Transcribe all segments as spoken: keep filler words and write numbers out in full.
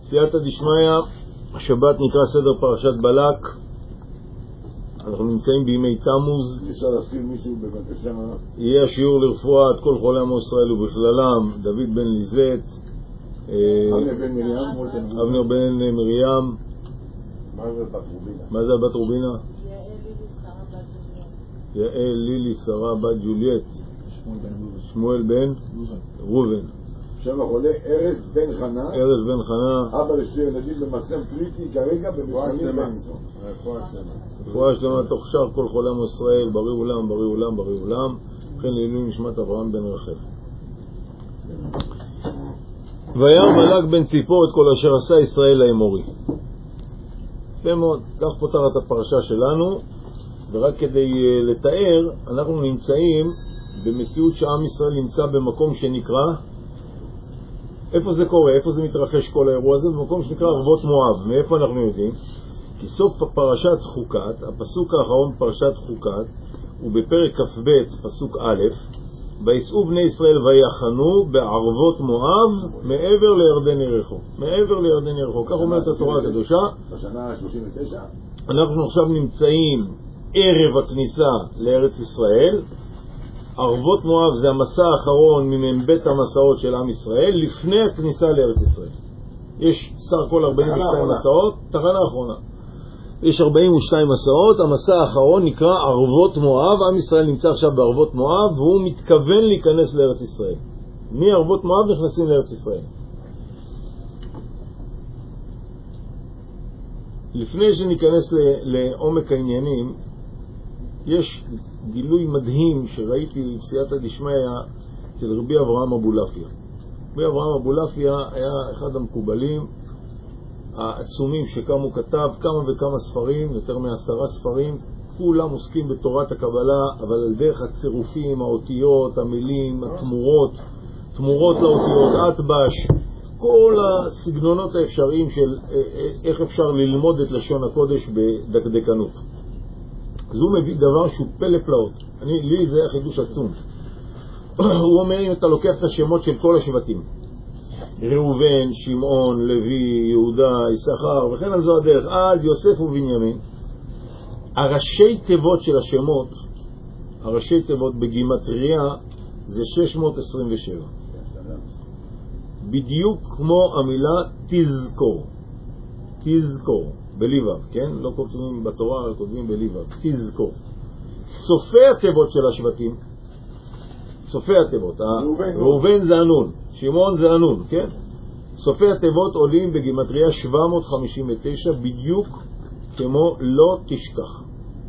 סייעתא דשמיא, השבת נקרא סדר פרשת בלק. אנחנו נמצאים בימי תמוז. אפשר להזכיר מישהו בבקשה? יהיה השיעור לרפואת כל חולי עמו ישראל ובכללם דוד בן ליזט, אבנר בן מרים. אבנר בן מרים. מה זה בת רובינה? מה זה בת רובינה? יעל לילי שרה בת ג'וליאט. שמואל בן ראובן. שם החולה ארז בן חנה. ארז בן חנה. אבא לשתי ילדים במצב קריטי כרגע במבחנים בניסון. רפואה שלמה תוך שאר כל חולי עמו ישראל, בריא עולם, בריא עולם, בריא עולם. וכן לעילוי נשמת אברהם בן רחל. וירא בלק בן ציפור את כל אשר עשה ישראל לאמורי. יפה מאוד, כך פותרת הפרשה שלנו. ורק כדי לתאר, אנחנו נמצאים במציאות שעם ישראל נמצא במקום שנקרא, איפה זה קורה? איפה זה מתרחש כל האירוע הזה? במקום שנקרא ערבות מואב. מאיפה אנחנו יודעים? כי סוף פרשת חוקת, הפסוק האחרון פרשת חוקת, הוא בפרק כ"ב פסוק א', ויסעו בני ישראל ויחנו בערבות מואב מעבר לירדן יריחו. מעבר לירדן יריחו, כך אומרת התורה הקדושה. בשנה שלושים ותשע אנחנו עכשיו נמצאים ערב הכניסה לארץ ישראל. ערבות מואב זה המסע האחרון מבית המסעות של עם ישראל לפני הכניסה לארץ ישראל. יש סך הכל ארבעים ושתיים מסעות, תחנה האחרונה. יש ארבעים ושתיים מסעות, המסע האחרון נקרא ערבות מואב. עם ישראל נמצא עכשיו בערבות מואב והוא מתכוון להיכנס לארץ ישראל. מערבות מואב נכנסים לארץ ישראל. לפני שניכנס לעומק העניינים, יש גילוי מדהים שראיתי בסייעתא דשמיא אצל רבי אברהם אבולעפיה. רבי אברהם אבולעפיה היה אחד המקובלים העצומים שקמו, כתב כמה וכמה ספרים, יותר מעשרה ספרים, כולם עוסקים בתורת הקבלה, אבל על דרך הצירופים, האותיות, המילים, התמורות, תמורות לאותיות, אטבש, כל הסגנונות האפשריים של איך אפשר ללמוד את לשון הקודש בדקדקנות. אז הוא מביא דבר שהוא פלא פלאות. אני, לי זה היה חידוש עצום. הוא אומר, אם אתה לוקח את השמות של כל השבטים, ראובן, שמעון, לוי, יהודה, יששכר, וכן על זו הדרך, עד יוסף ובנימין, הראשי תיבות של השמות, הראשי תיבות בגימטריה, זה שש מאות עשרים ושבע. בדיוק כמו המילה תזכור. תזכור. בליבב, כן? לא כותבים בתורה, אלא כותבים בליבב. תזכור. סופי התיבות של השבטים, סופי התיבות, ראובן זה הנון, שמעון זה הנון, כן? סופי התיבות עולים בגימטריה שבע מאות חמישים ותשע, בדיוק כמו לא תשכח.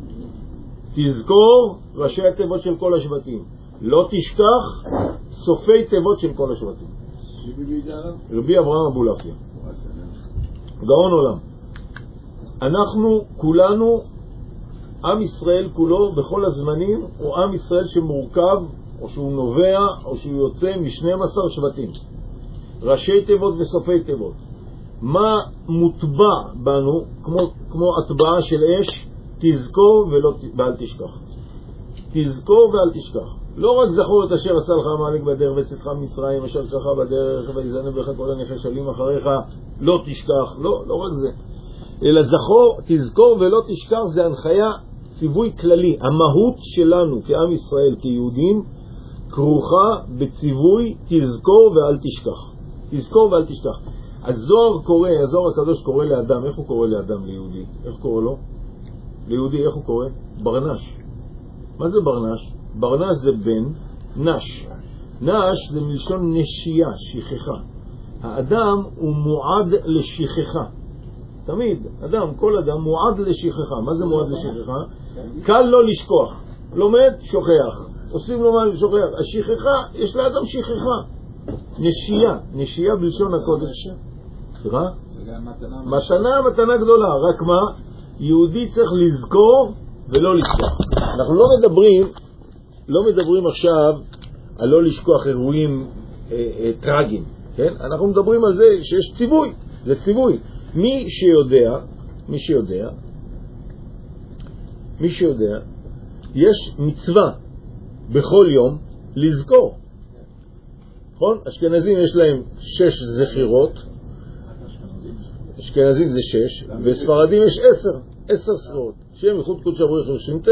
תזכור ראשי התיבות של כל השבטים. לא תשכח סופי תיבות של כל השבטים. רבי אברהם אבולעפיה, גאון עולם. אנחנו כולנו, עם ישראל כולו בכל הזמנים, הוא עם ישראל שמורכב או שהוא נובע או שהוא יוצא מ-שנים עשר שבטים, ראשי תיבות וסופי תיבות. מה מוטבע בנו כמו, כמו הטבעה של אש? תזכור ולא, ואל תשכח. תזכור ואל תשכח. לא רק זכור את אשר עשה לך עמלק בדרך וצאתך ממצרים אשר שלך בדרך ויזנב בך כל הנחשלים אחריך, לא תשכח. לא, לא רק זה, אלא זכור, תזכור ולא תשכח. זה הנחיה, ציווי כללי. המהות שלנו כעם ישראל, כיהודים, כרוכה בציווי תזכור ואל תשכח. תזכור ואל תשכח. הזוהר קורא, הזוהר הקדוש קורא לאדם, איך הוא קורא לאדם, ליהודי? איך קורא לו? ליהודי איך הוא קורא? ברנש. מה זה ברנש? ברנש זה בן נש. נש זה מלשון נשייה, שכחה. האדם הוא מועד לשכחה. תמיד, אדם, כל אדם מועד לשכחה. מה זה מועד לשכחה? קל לו לשכוח. לומד, שוכח. עושים לו מה לשוכח. השכחה, יש לאדם שכחה. נשייה, נשייה בלשון הקודש. סליחה? מתנה, מתנה גדולה. רק מה? יהודי צריך לזכור ולא לשכוח. אנחנו לא מדברים, לא מדברים עכשיו על לא לשכוח אירועים אה, אה, טרגיים, כן? אנחנו מדברים על זה שיש ציווי, זה ציווי. מי שיודע, מי שיודע, מי שיודע, יש מצווה בכל יום לזכור. נכון? אשכנזים יש להם שש זכירות, אשכנזים זה שש, וספרדים יש עשר, עשר ספירות. שם ייחוד קודש הבריך ושמתה,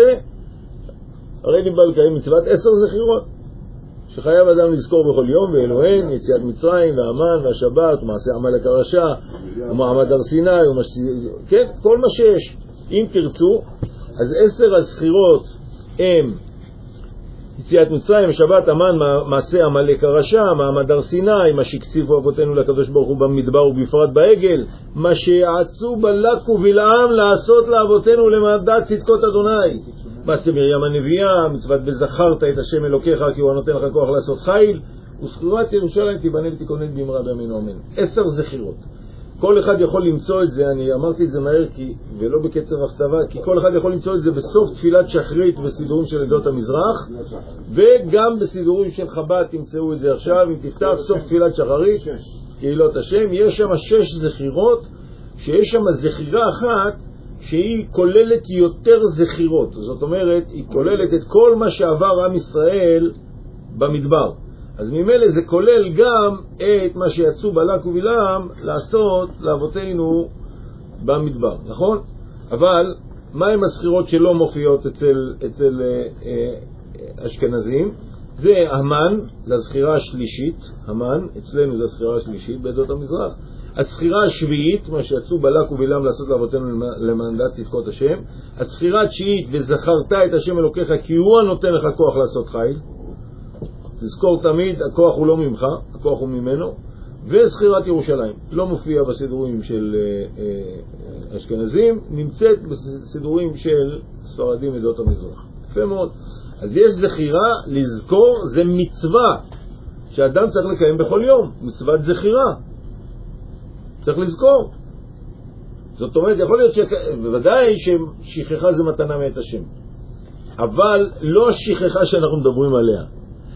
הרי ניבא לקיים מצוות עשר זכירות, שחייב אדם לזכור בכל יום, ואלוהן, יציאת מצרים, והמן, והשבת, ומעשה עמלק הרשע, ומעמד הר סיני, ומש... כן, כל מה שיש. אם תרצו, אז עשר הזכירות הם יציאת מצרים, שבת, המן, מעשה עמלק הרשע, מעמד הר סיני, מה שהקציבו אבותינו לקדוש ברוך הוא במדבר ובפרט בעגל, מה שיעצו בלק ובלעם לעשות לאבותינו למעדת צדקות אדוני, מעשה מרים הנביאה, מצוות בזכרת את השם אלוקיך כי הוא הנותן לך כוח לעשות חיל, וזכירת ירושלים תיבנה ותיכונן במהרה בימינו אמן. עשר זכירות. כל אחד יכול למצוא את זה, אני אמרתי את זה מהר כי, ולא בקצב הכתבה, כי כל אחד יכול למצוא את זה בסוף תפילת שחרית בסידורים של עדות המזרח, וגם בסידורים של חב"ד תמצאו את זה עכשיו, אם תפתח סוף תפילת שחרית, קהילות השם, יש שם שש זכירות, שיש שם זכירה אחת שהיא כוללת יותר זכירות, זאת אומרת, היא כוללת את כל מה שעבר עם ישראל במדבר. אז ממילא זה כולל גם את מה שיצאו בלק ובלעם לעשות לאבותינו במדבר, נכון? אבל מה הם הזכירות שלא מופיעות אצל, אצל אה, אה, אשכנזים? זה המן, זה הזכירה השלישית, המן, אצלנו זה הזכירה השלישית בעדות המזרח. הזכירה השביעית, מה שיצאו בלק ובלעם לעשות לאבותינו למענדת צדקות השם. הזכירה התשיעית, וזכרת את השם אלוקיך כי הוא הנותן לך כוח לעשות חיל. תזכור תמיד, הכוח הוא לא ממך, הכוח הוא ממנו. וזכירת ירושלים, לא מופיע בסידורים של אשכנזים, נמצאת בסידורים של ספרדים עדות המזרח. יפה מאוד. אז יש זכירה, לזכור, זה מצווה שאדם צריך לקיים בכל יום, מצוות זכירה. צריך לזכור. זאת אומרת, יכול להיות שבוודאי ששכחה זה מתנה מאת השם. אבל לא השכחה שאנחנו מדברים עליה.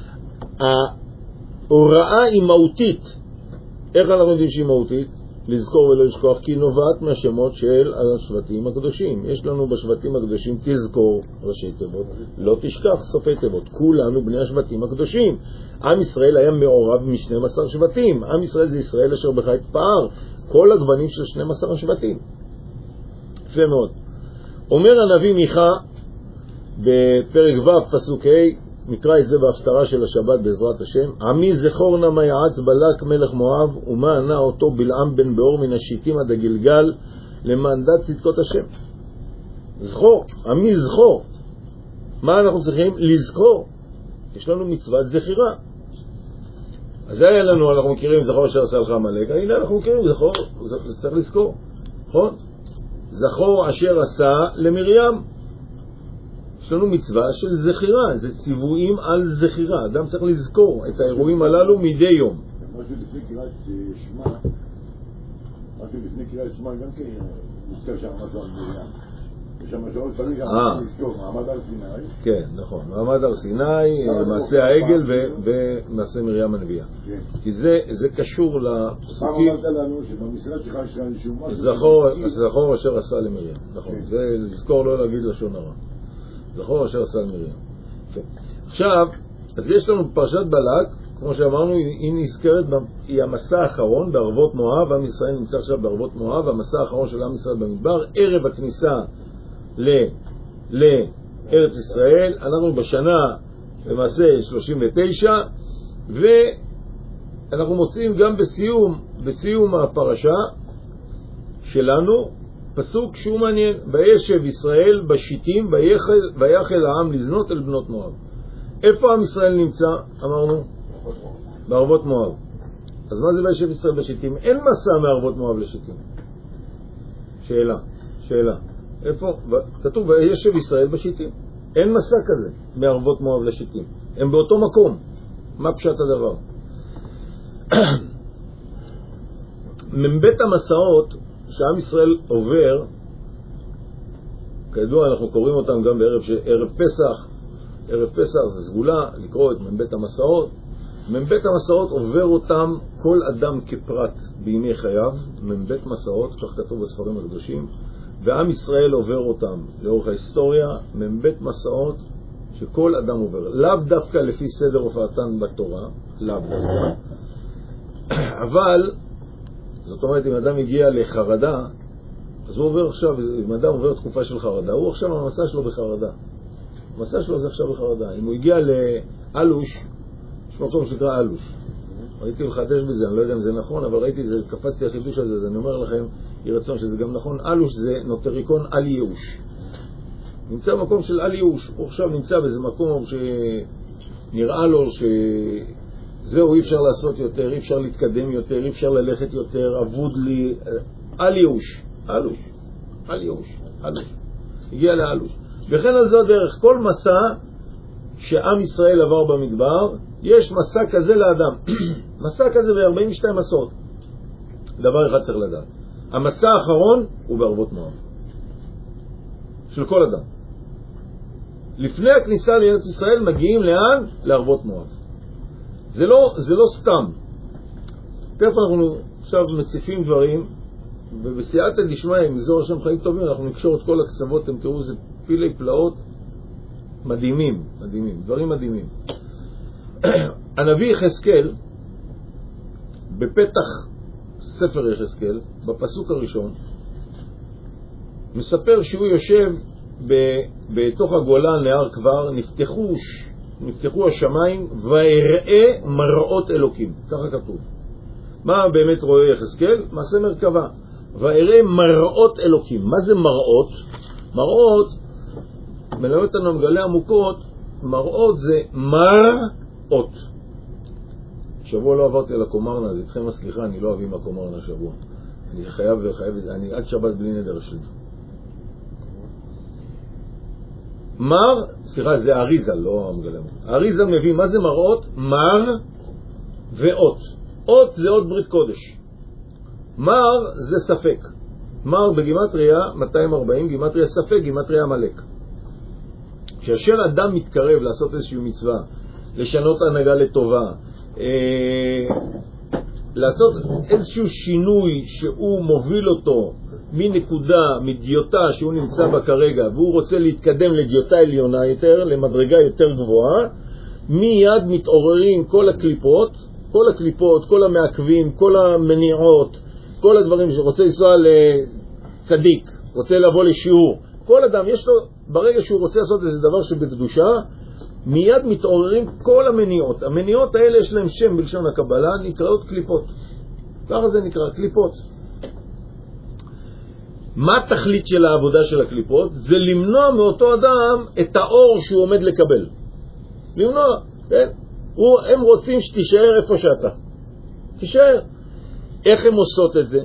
ההוראה היא מהותית. איך אנחנו יודעים שהיא מהותית? לזכור ולא לשכוח, כי היא נובעת מהשמות של השבטים הקדושים. יש לנו בשבטים הקדושים תזכור, ראשי תיבות, לא תשכח, סופי תיבות. כולנו בני השבטים הקדושים. עם ישראל היה מעורב מ-שנים עשר שבטים. עם ישראל זה ישראל אשר בך התפאר. כל הגוונים של שנים עשר השבטים. יפה מאוד. אומר הנביא מיכה בפרק ו' פסוק ה', נקרא את זה בהפטרה של השבת בעזרת השם. עמי זכור נא מה יעץ בלק מלך מואב ומה ענה אותו בלעם בן באור מן השיטים עד הגלגל למענדת צדקות השם. זכור, עמי זכור. מה אנחנו צריכים? לזכור. יש לנו מצוות זכירה. אז זה היה לנו, אנחנו מכירים זכור אשר עשה לך עמלק. הנה אנחנו מכירים זכור, זה צריך לזכור, נכון? זכור אשר עשה למרים. יש לנו מצווה של זכירה, זה ציוויים על זכירה. אדם צריך לזכור את האירועים הללו מדי יום. משהו לפני קריאת שמע, משהו לפני קריאת שמע גם כן מוזכר שם משהו על מרים. יש שם משהו צריך גם לזכור, מעמד הר סיני. כן, נכון, מעמד הר סיני, מעשה העגל ומעשה מרים הנביאה. כי זה קשור לפסוקים. פעם אמרת לנו שבמשרד שלך יש כאן איזשהו משהו. זכור אשר עשה למרים, נכון. זה לזכור לא להגיד לשון הרע. זכור אשר עשה למרים. עכשיו, אז יש לנו פרשת בלק, כמו שאמרנו, היא נזכרת, היא המסע האחרון בערבות מואב. עם ישראל נמצא עכשיו בערבות מואב, המסע האחרון של עם ישראל במדבר, ערב הכניסה לארץ ישראל. אנחנו בשנה למעשה שלושים ותשע, ואנחנו מוצאים גם בסיום, בסיום הפרשה שלנו, פסוק שהוא מעניין. וישב ישראל בשיטים ויחל העם לזנות אל בנות מואב. איפה עם ישראל נמצא? אמרנו בערבות מואב. אז מה זה וישב ישראל בשיטים? אין מסע מערבות מואב לשיטים. שאלה, שאלה. איפה? כתוב וישב ישראל בשיטים. אין מסע כזה מערבות מואב לשיטים. הם באותו מקום. מה פשט הדבר? מבית המסעות שעם ישראל עובר, כידוע אנחנו קוראים אותם גם בערב ערב פסח. ערב פסח זה סגולה לקרוא את מבית המסעות. מבית המסעות עובר אותם כל אדם כפרט בימי חייו, מבית מסעות, כך כתוב בספרים הקדושים, ועם ישראל עובר אותם לאורך ההיסטוריה, מבית מסעות שכל אדם עובר, לאו דווקא לפי סדר הופעתן בתורה, לאו דווקא, אבל זאת אומרת, אם אדם הגיע לחרדה, אז הוא עובר עכשיו, אם אדם עובר תקופה של חרדה, הוא עכשיו המסע שלו בחרדה. המסע שלו זה עכשיו בחרדה. אם הוא הגיע לאלוש, יש מקום שנקרא אלוש. ראיתי לחדש בזה, אני לא יודע אם זה נכון, אבל ראיתי, זה, קפצתי החידוש הזה, אז אני אומר לכם, יהי רצון שזה גם נכון. אלוש זה נוטריקון על ייאוש. נמצא במקום של על ייאוש. הוא עכשיו נמצא באיזה מקום שנראה לו שזהו, אי אפשר לעשות יותר, אי אפשר להתקדם יותר, אי אפשר ללכת יותר, עבוד לי, על ייאוש. אלוש, על ייאוש, אלוש. הגיע לאלוש. וכן על זו הדרך, כל מסע שעם ישראל עבר במדבר, יש מסע כזה לאדם. מסע כזה ב-ארבעים ושתיים מסעות. דבר אחד צריך לדעת. המסע האחרון הוא בערבות מואב. של כל אדם. לפני הכניסה לארץ ישראל מגיעים לאן? לערבות מואב. זה לא, זה לא סתם. תכף אנחנו עכשיו מציפים דברים, ובסייעתא דשמיא, אם זו השם חיים טובים, אנחנו נקשור את כל הקצוות, אתם תראו, זה פילי פלאות מדהימים, מדהימים, דברים מדהימים. הנביא יחזקאל, בפתח ספר יחזקאל, בפסוק הראשון, מספר שהוא יושב בתוך הגולן להר כבר, נפתחו, נפתחו השמיים ויראה מראות אלוקים. ככה כתוב. מה באמת רואה יחזקאל? מעשה מרכבה. ויראה מראות אלוקים. מה זה מראות? מראות, מלמד אותנו מגלה עמוקות, מראות זה מראות. שבוע לא עברתי על הקומרנה, אז איתכם הסליחה, אני לא אוהב עם הקומרנה שבוע. אני חייב וחייב, אני עד שבת בלי נדר שלי. מר, סליחה, זה אריזה, לא המגלה. אריזה מביא, מה זה מראות? מר ואות. אות זה אות ברית קודש. מר זה ספק. מר בגימטריה מאתיים וארבעים, גימטריה ספק, גימטריה מלאק. כאשר אדם מתקרב לעשות איזושהי מצווה, לשנות הנהגה לטובה, אה, לעשות איזשהו שינוי שהוא מוביל אותו מנקודה, מדיוטה שהוא נמצא בה כרגע, והוא רוצה להתקדם לדיוטה עליונה יותר, למדרגה יותר גבוהה, מיד מתעוררים כל הקליפות, כל הקליפות, כל המעכבים, כל המניעות, כל הדברים שרוצה לנסוע לצדיק, רוצה לבוא לשיעור. כל אדם יש לו, ברגע שהוא רוצה לעשות איזה דבר שבקדושה, מיד מתעוררים כל המניעות. המניעות האלה יש להם שם בלשון הקבלה, נקראות קליפות. ככה זה נקרא, קליפות. מה התכלית של העבודה של הקליפות? זה למנוע מאותו אדם את האור שהוא עומד לקבל. למנוע, כן? הוא, הם רוצים שתישאר איפה שאתה. תישאר. איך הם עושות את זה?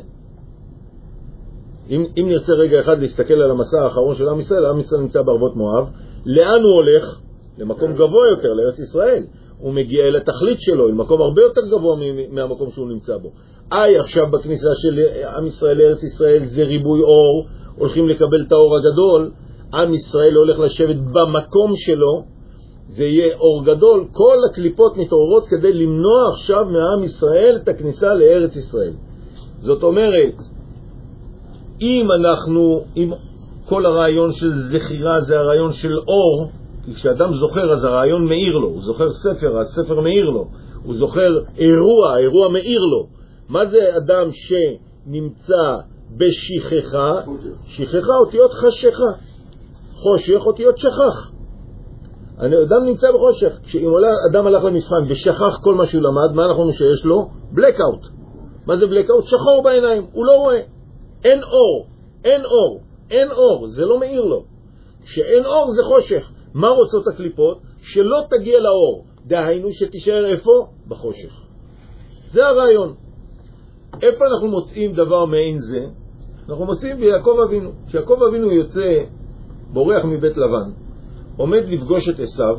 אם, אם נרצה רגע אחד להסתכל על המסע האחרון של עם ישראל, עם ישראל נמצא בערבות מואב, לאן הוא הולך? למקום גבוה יותר, לארץ ישראל. הוא מגיע אל התכלית שלו, אל מקום הרבה יותר גבוה מהמקום שהוא נמצא בו. איי, עכשיו בכניסה של עם ישראל לארץ ישראל זה ריבוי אור, הולכים לקבל את האור הגדול, עם ישראל הולך לשבת במקום שלו, זה יהיה אור גדול, כל הקליפות מתעוררות כדי למנוע עכשיו מעם ישראל את הכניסה לארץ ישראל. זאת אומרת, אם אנחנו, אם כל הרעיון של זכירה זה הרעיון של אור, כי כשאדם זוכר אז הרעיון מאיר לו, הוא זוכר ספר, הספר מאיר לו, הוא זוכר אירוע, האירוע מאיר לו. מה זה אדם שנמצא בשכחה? שכחה אותיות חשכה, חושך אותיות שכח. אדם נמצא בחושך. כשאם אדם הלך למבחן ושכח כל מה שהוא למד, מה אנחנו אומרים שיש לו? בלקאוט. מה זה בלקאוט? שחור בעיניים, הוא לא רואה. אין אור, אין אור, אין אור, זה לא מאיר לו. כשאין אור זה חושך. מה רוצות הקליפות? שלא תגיע לאור, דהיינו שתישאר איפה? בחושך. זה הרעיון. איפה אנחנו מוצאים דבר מעין זה? אנחנו מוצאים ביעקב אבינו. כשיעקב אבינו יוצא בורח מבית לבן, עומד לפגוש את עשיו,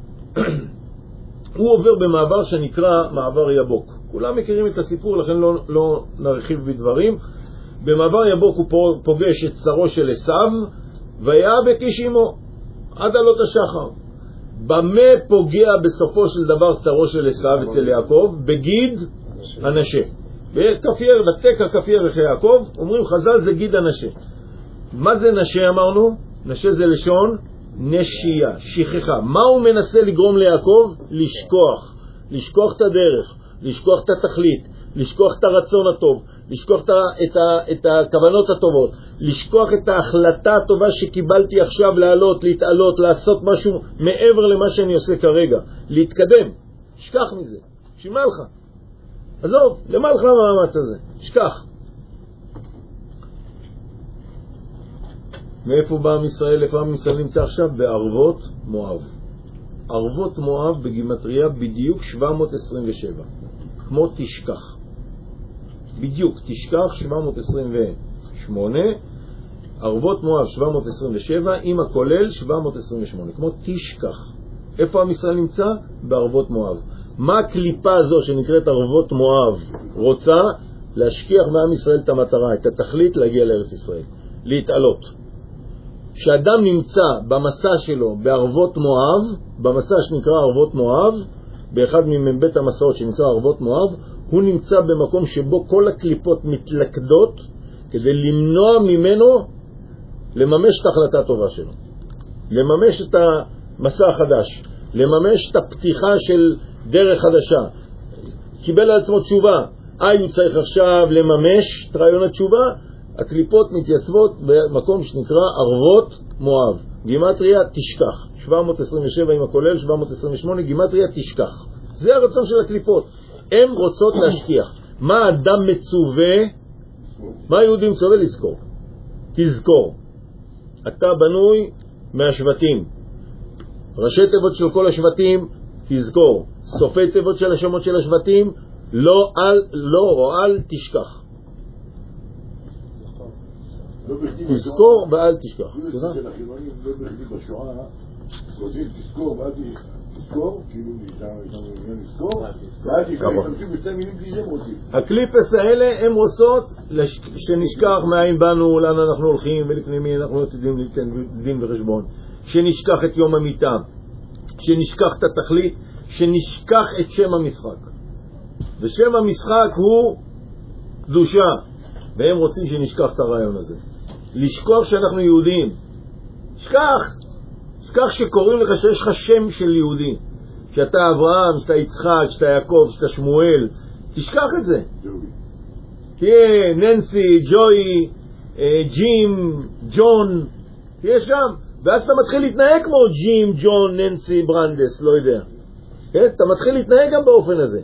הוא עובר במעבר שנקרא מעבר יבוק. כולם מכירים את הסיפור, לכן לא, לא נרחיב בדברים. במעבר יבוק הוא פוגש את שרו של עשיו, ויאבק איש עמו עד עלות השחר. במה פוגע בסופו של דבר שרו של עשיו אצל יעקב? בגיד הנשה. בכפייר, ותקע כפייר אחרי יעקב, אומרים חז"ל זה גיד הנשה. מה זה נשה אמרנו? נשה זה לשון נשייה, שכחה. מה הוא מנסה לגרום ליעקב? לשכוח. לשכוח את הדרך, לשכוח את התכלית, לשכוח את הרצון הטוב, לשכוח את, את, את הכוונות הטובות, לשכוח את ההחלטה הטובה שקיבלתי עכשיו לעלות, להתעלות, לעשות משהו מעבר למה שאני עושה כרגע, להתקדם. שכח מזה. שמה לך? עזוב, למה לך המאמץ הזה? שכח. מאיפה בא עם ישראל? איפה עם ישראל נמצא עכשיו? בערבות מואב. ערבות מואב בגימטריה בדיוק שבע מאות עשרים ושבע. כמו תשכח. בדיוק, תשכח שבע מאות עשרים ושמונה, ערבות מואב שבע מאות עשרים ושבע, עם הכולל שבע מאות עשרים ושמונה. כמו תשכח. איפה עם ישראל נמצא? בערבות מואב. מה הקליפה הזו שנקראת ערבות מואב רוצה? להשכיח מעם ישראל את המטרה, את התכלית להגיע לארץ ישראל, להתעלות. כשאדם נמצא במסע שלו בערבות מואב, במסע שנקרא ערבות מואב, באחד מבית המסעות שנקרא ערבות מואב, הוא נמצא במקום שבו כל הקליפות מתלכדות כדי למנוע ממנו לממש את ההחלטה הטובה שלו, לממש את המסע החדש, לממש את הפתיחה של דרך חדשה. קיבל על עצמו תשובה, אה, הוא צריך עכשיו לממש את רעיון התשובה. הקליפות מתייצבות במקום שנקרא ערבות מואב. גימטריה תשכח, שבע מאות עשרים ושבע עם הכולל, שבע מאות עשרים ושמונה, גימטריה תשכח. זה הרצון של הקליפות. הן רוצות להשכיח. מה האדם מצווה? מה היהודי מצווה? לזכור. תזכור. אתה בנוי מהשבטים. ראשי תיבות של כל השבטים, תזכור. סופי תיבות של השמות של השבטים, לא על, לא או על תשכח. תזכור ואל תשכח. לא בכדי בשואה, רוצים תזכור ואל תזכור, כאילו נזכור, ואל תשכח, תמשיך בשתי מילים בלי זה רוצים. הקליפס האלה הם רוצות שנשכח מאין באנו, לאן אנחנו הולכים ולפני מי אנחנו יודעים ליתן דין וחשבון, שנשכח את יום המיטה, שנשכח את התכלית, שנשכח את שם המשחק. ושם המשחק הוא קדושה, והם רוצים שנשכח את הרעיון הזה. לשכוח שאנחנו יהודים. שכח. שכח שקוראים לך שיש לך שם של יהודי. שאתה אברהם, שאתה יצחק, שאתה יעקב, שאתה שמואל. תשכח את זה. תהיה ננסי, ג'וי, ג'ים, ג'ון. תהיה שם. ואז אתה מתחיל להתנהג כמו ג'ים, ג'ון, ננסי, ברנדס, לא יודע. כן? אתה מתחיל להתנהג גם באופן הזה.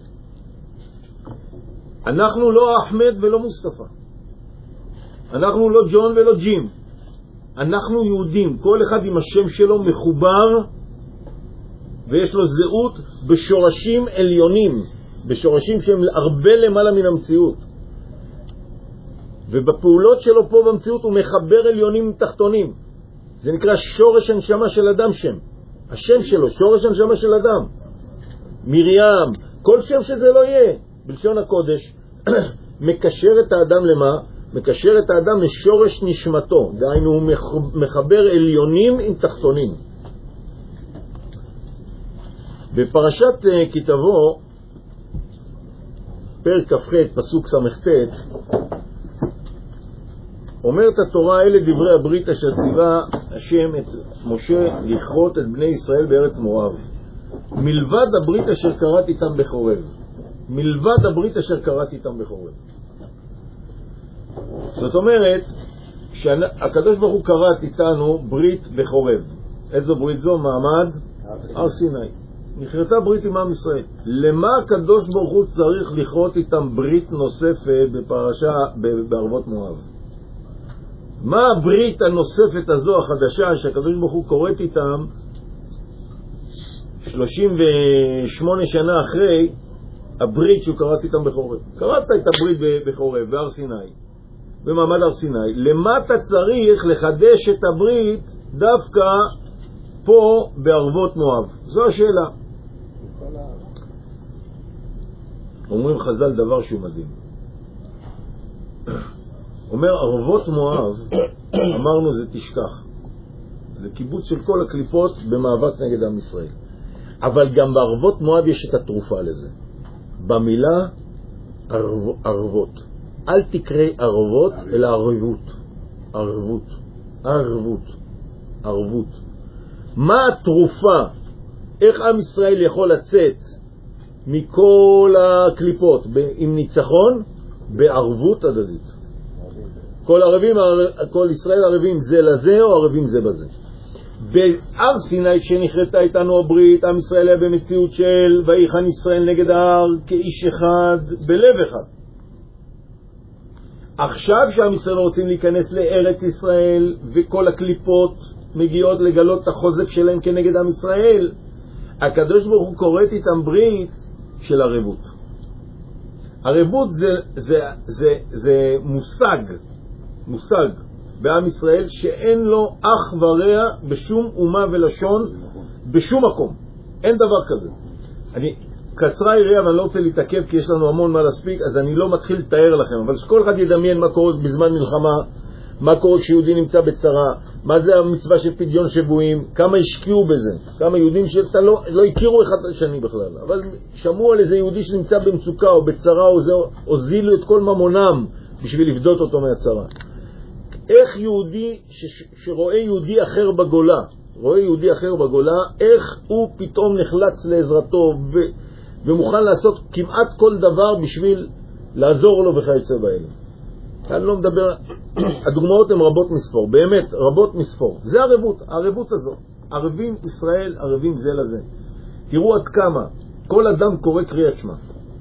אנחנו לא אחמד ולא מוסטפא. אנחנו לא ג'ון ולא ג'ים. אנחנו יהודים. כל אחד עם השם שלו מחובר, ויש לו זהות בשורשים עליונים, בשורשים שהם הרבה למעלה מן המציאות. ובפעולות שלו פה במציאות הוא מחבר עליונים תחתונים. זה נקרא שורש הנשמה של אדם שם. השם שלו, שורש הנשמה של אדם. מרים, כל שם שזה לא יהיה. בלשון הקודש, מקשר את האדם למה? מקשר את האדם לשורש נשמתו. דהיינו, הוא מחבר עליונים עם תחתונים. בפרשת כתבו, פרק כ"ח, פסוק ס"ט, אומרת התורה, אלה דברי הברית אשר ציווה השם את משה לכרות את בני ישראל בארץ מואב. מלבד הברית אשר קראת איתם בחורב. מלבד הברית אשר קראתי איתם בחורב. זאת אומרת שהקדוש ברוך הוא קראת איתנו ברית בחורב. איזו ברית זו? מעמד הר סיני. נכרתה ברית עם עם ישראל. למה הקדוש ברוך הוא צריך לכרות איתם ברית נוספת בפרשה בערבות מואב? מה הברית הנוספת הזו החדשה שהקדוש ברוך הוא קוראת איתם שלושים ושמונה שנה אחרי הברית שהוא קראת איתם בחורב? קראת את הברית בחורב, בהר סיני, במעמד הר סיני. למה אתה צריך לחדש את הברית דווקא פה בערבות מואב? זו השאלה. אומרים חז"ל דבר שהוא מדהים. אומר ערבות מואב, אמרנו זה תשכח. זה קיבוץ של כל הקליפות במאבק נגד עם ישראל. אבל גם בערבות מואב יש את התרופה לזה. במילה ערב, ערבות. אל תקרא ערבות, אלא ערבות. ערבות. ערבות. ערבות. מה התרופה? איך עם ישראל יכול לצאת מכל הקליפות עם ניצחון? בערבות הדדית. כל ערבים, כל ישראל ערבים זה לזה או ערבים זה בזה. בהר סיני כשנחרטה איתנו הברית, עם ישראל היה במציאות של ויחן ישראל נגד ההר כאיש אחד בלב אחד. עכשיו שעם ישראל רוצים להיכנס לארץ ישראל וכל הקליפות מגיעות לגלות את החוזק שלהם כנגד עם ישראל, הקדוש ברוך הוא קוראת איתם ברית של ערבות. ערבות זה, זה, זה, זה מושג, מושג בעם ישראל שאין לו אח ורע בשום אומה ולשון, בשום מקום. אין דבר כזה. אני קצרה היריעה ואני לא רוצה להתעכב כי יש לנו המון מה להספיק, אז אני לא מתחיל לתאר לכם, אבל שכל אחד ידמיין מה קורה בזמן מלחמה, מה קורה כשיהודי נמצא בצרה, מה זה המצווה של פדיון שבויים, כמה השקיעו בזה, כמה יהודים שאתה לא, לא הכירו אחד לשני בכלל, אבל שמעו על איזה יהודי שנמצא במצוקה או בצרה או זה, הוזילו את כל ממונם בשביל לבדות אותו מהצרה. איך יהודי ש, שרואה יהודי אחר בגולה, רואה יהודי אחר בגולה, איך הוא פתאום נחלץ לעזרתו ו, ומוכן לעשות כמעט כל דבר בשביל לעזור לו וכיוצא באלה. אני לא מדבר, הדוגמאות הן רבות מספור, באמת רבות מספור. זה ערבות, הערבות הזאת. ערבים ישראל, ערבים זה לזה. תראו עד כמה כל אדם קורא קריאת שמע.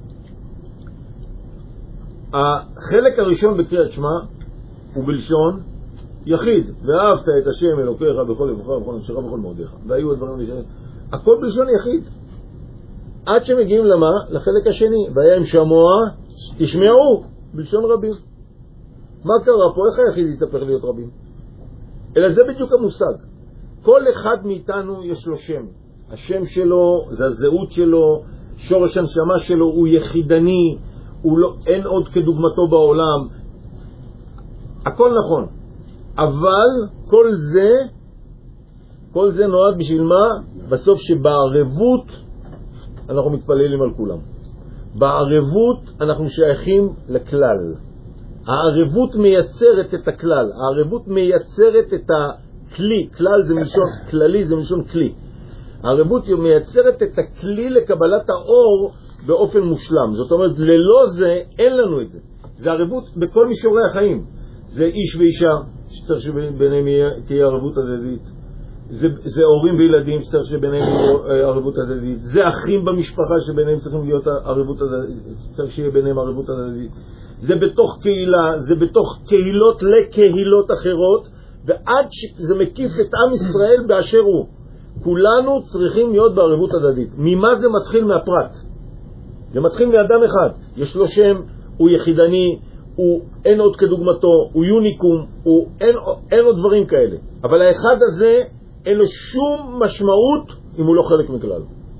החלק הראשון בקריאת שמע הוא בלשון יחיד, ואהבת את השם אלוקיך בכל לבך ובכל נפשך ובכל מאודיך. והיו הדברים לשני. הכל בלשון יחיד. עד שמגיעים למה? לחלק השני. והיה עם שמוע, תשמעו, בלשון רבים. מה קרה פה? איך היחיד יתהפך להיות רבים? אלא זה בדיוק המושג. כל אחד מאיתנו יש לו שם. השם שלו, זה הזהות שלו, שורש הנשמה שלו, הוא יחידני, הוא לא, אין עוד כדוגמתו בעולם. הכל נכון. אבל כל זה, כל זה נועד בשביל מה? בסוף שבערבות אנחנו מתפללים על כולם. בערבות אנחנו שייכים לכלל. הערבות מייצרת את הכלל, הערבות מייצרת את הכלי, כלל זה מלשון, כללי זה מלשון כלי. הערבות מייצרת את הכלי לקבלת האור באופן מושלם. זאת אומרת, ללא זה אין לנו את זה. זה ערבות בכל מישורי החיים. זה איש ואישה, שצריך שביניהם תהיה ערבות הדדית. זה, זה הורים וילדים שצריך שביניהם תהיה ערבות הדדית. זה אחים במשפחה שביניהם צריכים להיות ערבות הדדית, צריך שיהיה ביניהם ערבות הדדית. זה בתוך קהילה, זה בתוך קהילות לקהילות אחרות, ועד שזה מקיף את עם ישראל באשר הוא. כולנו צריכים להיות בערבות הדדית. ממה זה מתחיל? מהפרט. זה מתחיל מאדם אחד. יש לו שם, הוא יחידני, הוא אין עוד כדוגמתו, הוא יוניקום, הוא אין, אין עוד דברים כאלה. אבל האחד הזה אין לו שום משמעות אם הוא לא חלק מכלל.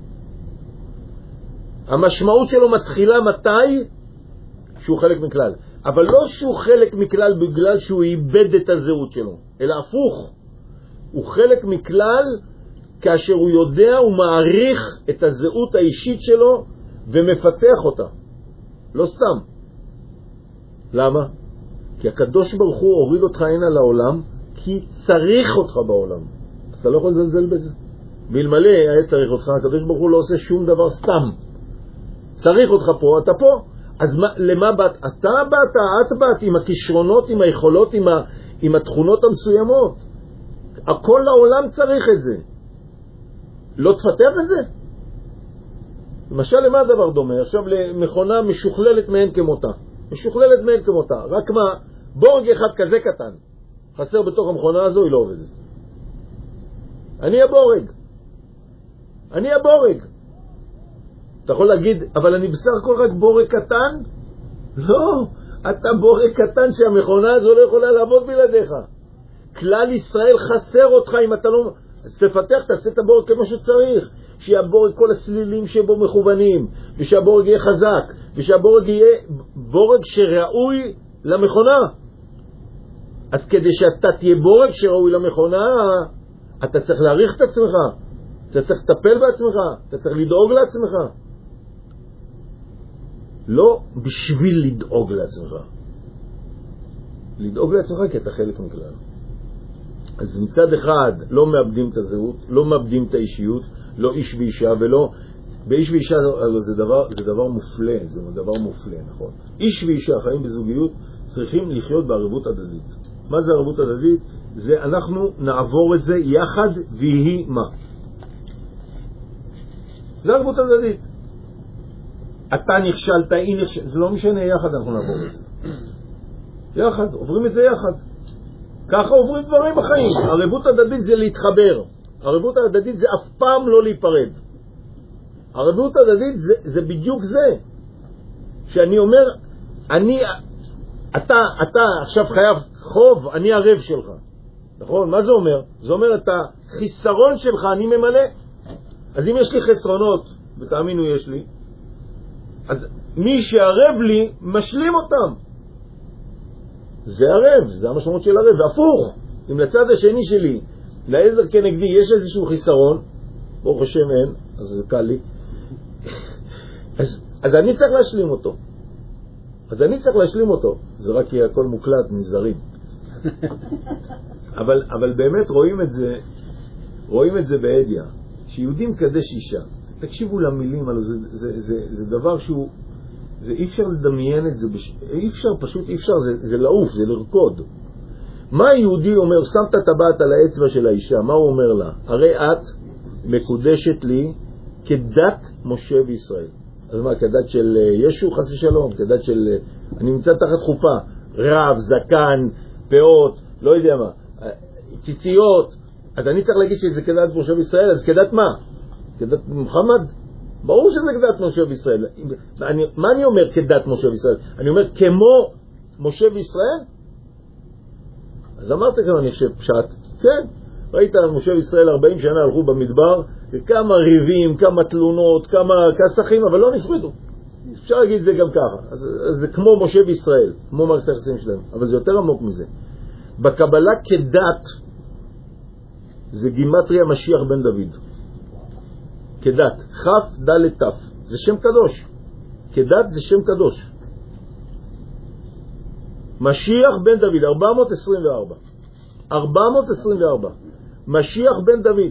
המשמעות שלו מתחילה מתי? שהוא חלק מכלל. אבל לא שהוא חלק מכלל בגלל שהוא איבד את הזהות שלו, אלא הפוך. הוא חלק מכלל כאשר הוא יודע ומעריך את הזהות האישית שלו ומפתח אותה. לא סתם. למה? כי הקדוש ברוך הוא הוריד אותך הנה לעולם כי צריך אותך בעולם. אז אתה לא יכול לזלזל בזה. ואלמלא היה צריך אותך, הקדוש ברוך הוא לא עושה שום דבר סתם. צריך אותך פה, אתה פה. אז מה, למה באת? אתה באת, את באת עם הכישרונות, עם היכולות, עם, ה, עם התכונות המסוימות. הכל לעולם צריך את זה. לא תפתח את זה? למשל, למה הדבר דומה? עכשיו למכונה משוכללת מהן כמותה. משוכללת מהן כמותה. רק מה? בורג אחד כזה קטן. חסר בתוך המכונה הזו, היא לא עובדת. אני הבורג. אני הבורג. אתה יכול להגיד, אבל אני בסך הכל רק בורג קטן? לא, אתה בורג קטן שהמכונה הזו לא יכולה לעבוד בלעדיך. כלל ישראל חסר אותך אם אתה לא... אז תפתח, תעשה את הבורג כמו שצריך. שהבורג כל הסלילים שבו מכוונים, ושהבורג יהיה חזק, ושהבורג יהיה בורג שראוי למכונה. אז כדי שאתה תהיה בורג שראוי למכונה, אתה צריך להעריך את עצמך, אתה צריך לטפל בעצמך, אתה צריך לדאוג לעצמך. לא בשביל לדאוג לעצמך. לדאוג לעצמך כי אתה חלק מכלל. אז מצד אחד לא מאבדים את הזהות, לא מאבדים את האישיות, לא איש ואישה ולא באיש ואישה זה דבר, זה דבר מופלא, זה דבר מופלא, נכון? איש ואישה חיים בזוגיות צריכים לחיות בערבות הדדית. מה זה ערבות הדדית? זה אנחנו נעבור את זה יחד ויהי מה. זה ערבות הדדית. אתה נכשלת, היא נכשלת, זה לא משנה, יחד אנחנו נעבור את זה. יחד, עוברים את זה יחד. ככה עוברים דברים בחיים. ערבות הדדית זה להתחבר. ערבות הדדית זה אף פעם לא להיפרד. ערבות הדדית זה, זה בדיוק זה. שאני אומר, אני, אתה, אתה עכשיו חייב חוב, אני ערב שלך. נכון? מה זה אומר? זה אומר, את החיסרון שלך אני ממלא. אז אם יש לי חסרונות, ותאמינו יש לי, אז מי שערב לי, משלים אותם. זה ערב, זה המשמעות של ערב. והפוך, אם לצד השני שלי, לעזר כנגדי, יש איזשהו חיסרון, ברוך השם אין, אז זה קל לי, אז, אז אני צריך להשלים אותו. אז אני צריך להשלים אותו. זה רק כי הכל מוקלט, נזרים. אבל, אבל באמת רואים את זה, רואים את זה בעדיה, שיהודים קדש אישה. תקשיבו למילים, זה, זה, זה, זה דבר שהוא, זה אי אפשר לדמיין את זה, אי אפשר, פשוט אי אפשר, זה, זה לעוף, זה לרקוד. מה היהודי אומר? שמת טבעת על האצבע של האישה, מה הוא אומר לה? הרי את מקודשת לי כדת משה וישראל. אז מה, כדת של ישו חס ושלום? כדת של, אני נמצא תחת חופה, רב, זקן, פאות, לא יודע מה, ציציות, אז אני צריך להגיד שזה כדת משה וישראל, אז כדת מה? כדת מוחמד? ברור שזה כדת משה וישראל. אני, מה אני אומר כדת משה וישראל? אני אומר כמו משה וישראל? אז אמרתי כאן, אני חושב פשט, כן, ראית משה וישראל ארבעים שנה הלכו במדבר, וכמה ריבים, כמה תלונות, כמה כסחים, אבל לא נפרדו. אפשר להגיד זה גם ככה. אז, אז זה כמו משה וישראל, כמו מערכת היחסים שלהם, אבל זה יותר עמוק מזה. בקבלה כדת, זה גימטריה משיח בן דוד. כדת, חף דלת תף, זה שם קדוש. כדת זה שם קדוש. משיח בן דוד, ארבע מאות עשרים וארבע. ארבע מאות עשרים וארבע. משיח בן דוד.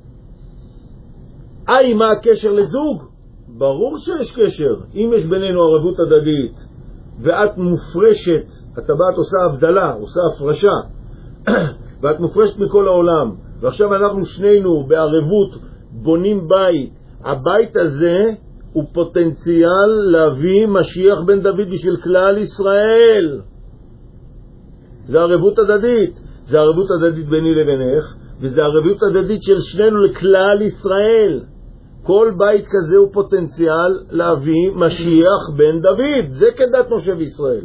איי, מה הקשר לזוג? ברור שיש קשר. אם יש בינינו ערבות הדדית, ואת מופרשת, הטבעת עושה הבדלה, עושה הפרשה, ואת מופרשת מכל העולם, ועכשיו אנחנו שנינו בערבות בונים בית. הבית הזה הוא פוטנציאל להביא משיח בן דוד בשביל כלל ישראל. זה ערבות הדדית. זה ערבות הדדית ביני לבינך, וזה ערבות הדדית של שנינו לכלל ישראל. כל בית כזה הוא פוטנציאל להביא משיח בן דוד. זה כדת משה וישראל.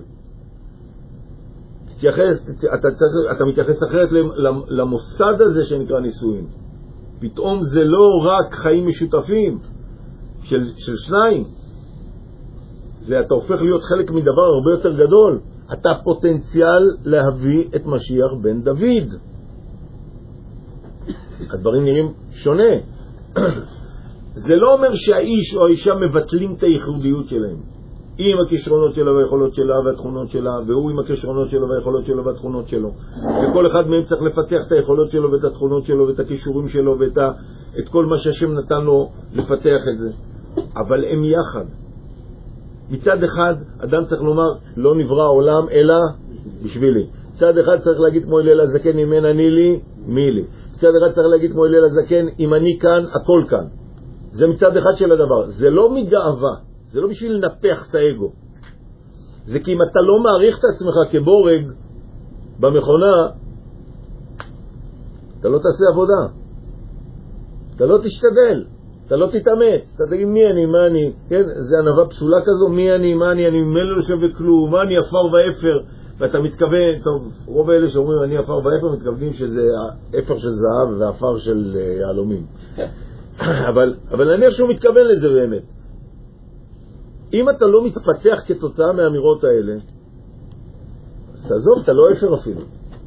תתייחס, אתה, צריך, אתה מתייחס אחרת למוסד הזה שנקרא נישואין. פתאום זה לא רק חיים משותפים של, של שניים. זה אתה הופך להיות חלק מדבר הרבה יותר גדול. אתה פוטנציאל להביא את משיח בן דוד. הדברים נראים שונה. זה לא אומר שהאיש או האישה מבטלים את הייחודיות שלהם. היא עם הכישרונות שלה והיכולות שלה והתכונות שלה, והוא עם הכישרונות שלו והיכולות שלו והתכונות שלו. וכל אחד מהם צריך לפתח את היכולות שלו ואת התכונות שלו ואת הכישורים שלו ואת ה... את כל מה שהשם נתן לו לפתח את זה. אבל הם יחד. מצד אחד, אדם צריך לומר, לא נברא העולם אלא בשבילי. מצד אחד צריך להגיד כמו הלל הזקן, אם אין אני לי, מי לי. מצד אחד צריך להגיד כמו הלל הזקן, אם אני כאן, הכל כאן. זה מצד אחד של הדבר. זה לא מגאווה. זה לא בשביל לנפח את האגו. זה כי אם אתה לא מעריך את עצמך כבורג במכונה, אתה לא תעשה עבודה. אתה לא תשתדל. אתה לא תתאמץ. אתה תגיד מי אני, מה אני. כן? זה ענווה פסולה כזו. מי אני, מה אני, אני ממילא לא שווה כלום. מה אני אפר ואפר. ואתה מתכוון, טוב, רוב האלה שאומרים אני אפר ואפר, מתכוונים שזה אפר של זהב ואפר של יהלומים. אבל, אבל נניח שהוא מתכוון לזה באמת. אם אתה לא מתפתח כתוצאה מהאמירות האלה, אז תעזוב, אתה לא אפר אפילו.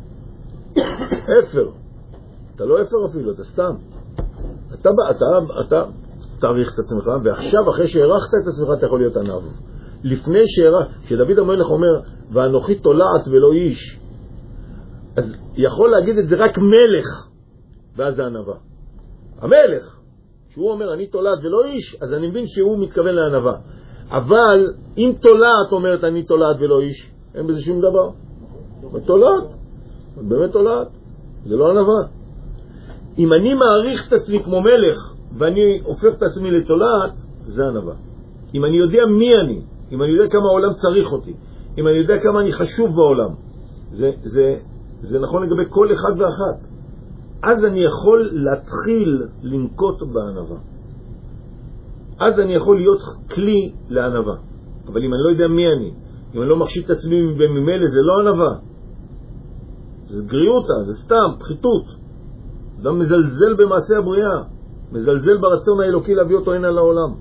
אפר. אתה לא אפר אפילו, אתה סתם. אתה, אתה, אתה תעריך את עצמך, ועכשיו אחרי שהערכת את עצמך אתה יכול להיות ענב. לפני שהערכת, כשדוד המלך אומר, ואנוכי תולעת ולא איש, אז יכול להגיד את זה רק מלך, ואז זה ענבה. המלך, כשהוא אומר אני תולעת ולא איש, אז אני מבין שהוא מתכוון לענווה. אבל אם תולעת אומרת אני תולעת ולא איש, אין בזה שום דבר. תולעת, באמת תולעת, זה לא ענווה. אם אני מעריך את עצמי כמו מלך ואני הופך את עצמי לתולעת, זה ענווה. אם אני יודע מי אני, אם אני יודע כמה העולם צריך אותי, אם אני יודע כמה אני חשוב בעולם, זה, זה, זה נכון לגבי כל אחד ואחת. אז אני יכול להתחיל לנקוט בענווה. אז אני יכול להיות כלי לענווה. אבל אם אני לא יודע מי אני, אם אני לא מחשיב את עצמי בממילא, זה לא ענווה. זה גריעותה, זה סתם, פחיתות. אדם מזלזל במעשה הבריאה, מזלזל ברצון האלוקי להביא אותו הנה לעולם.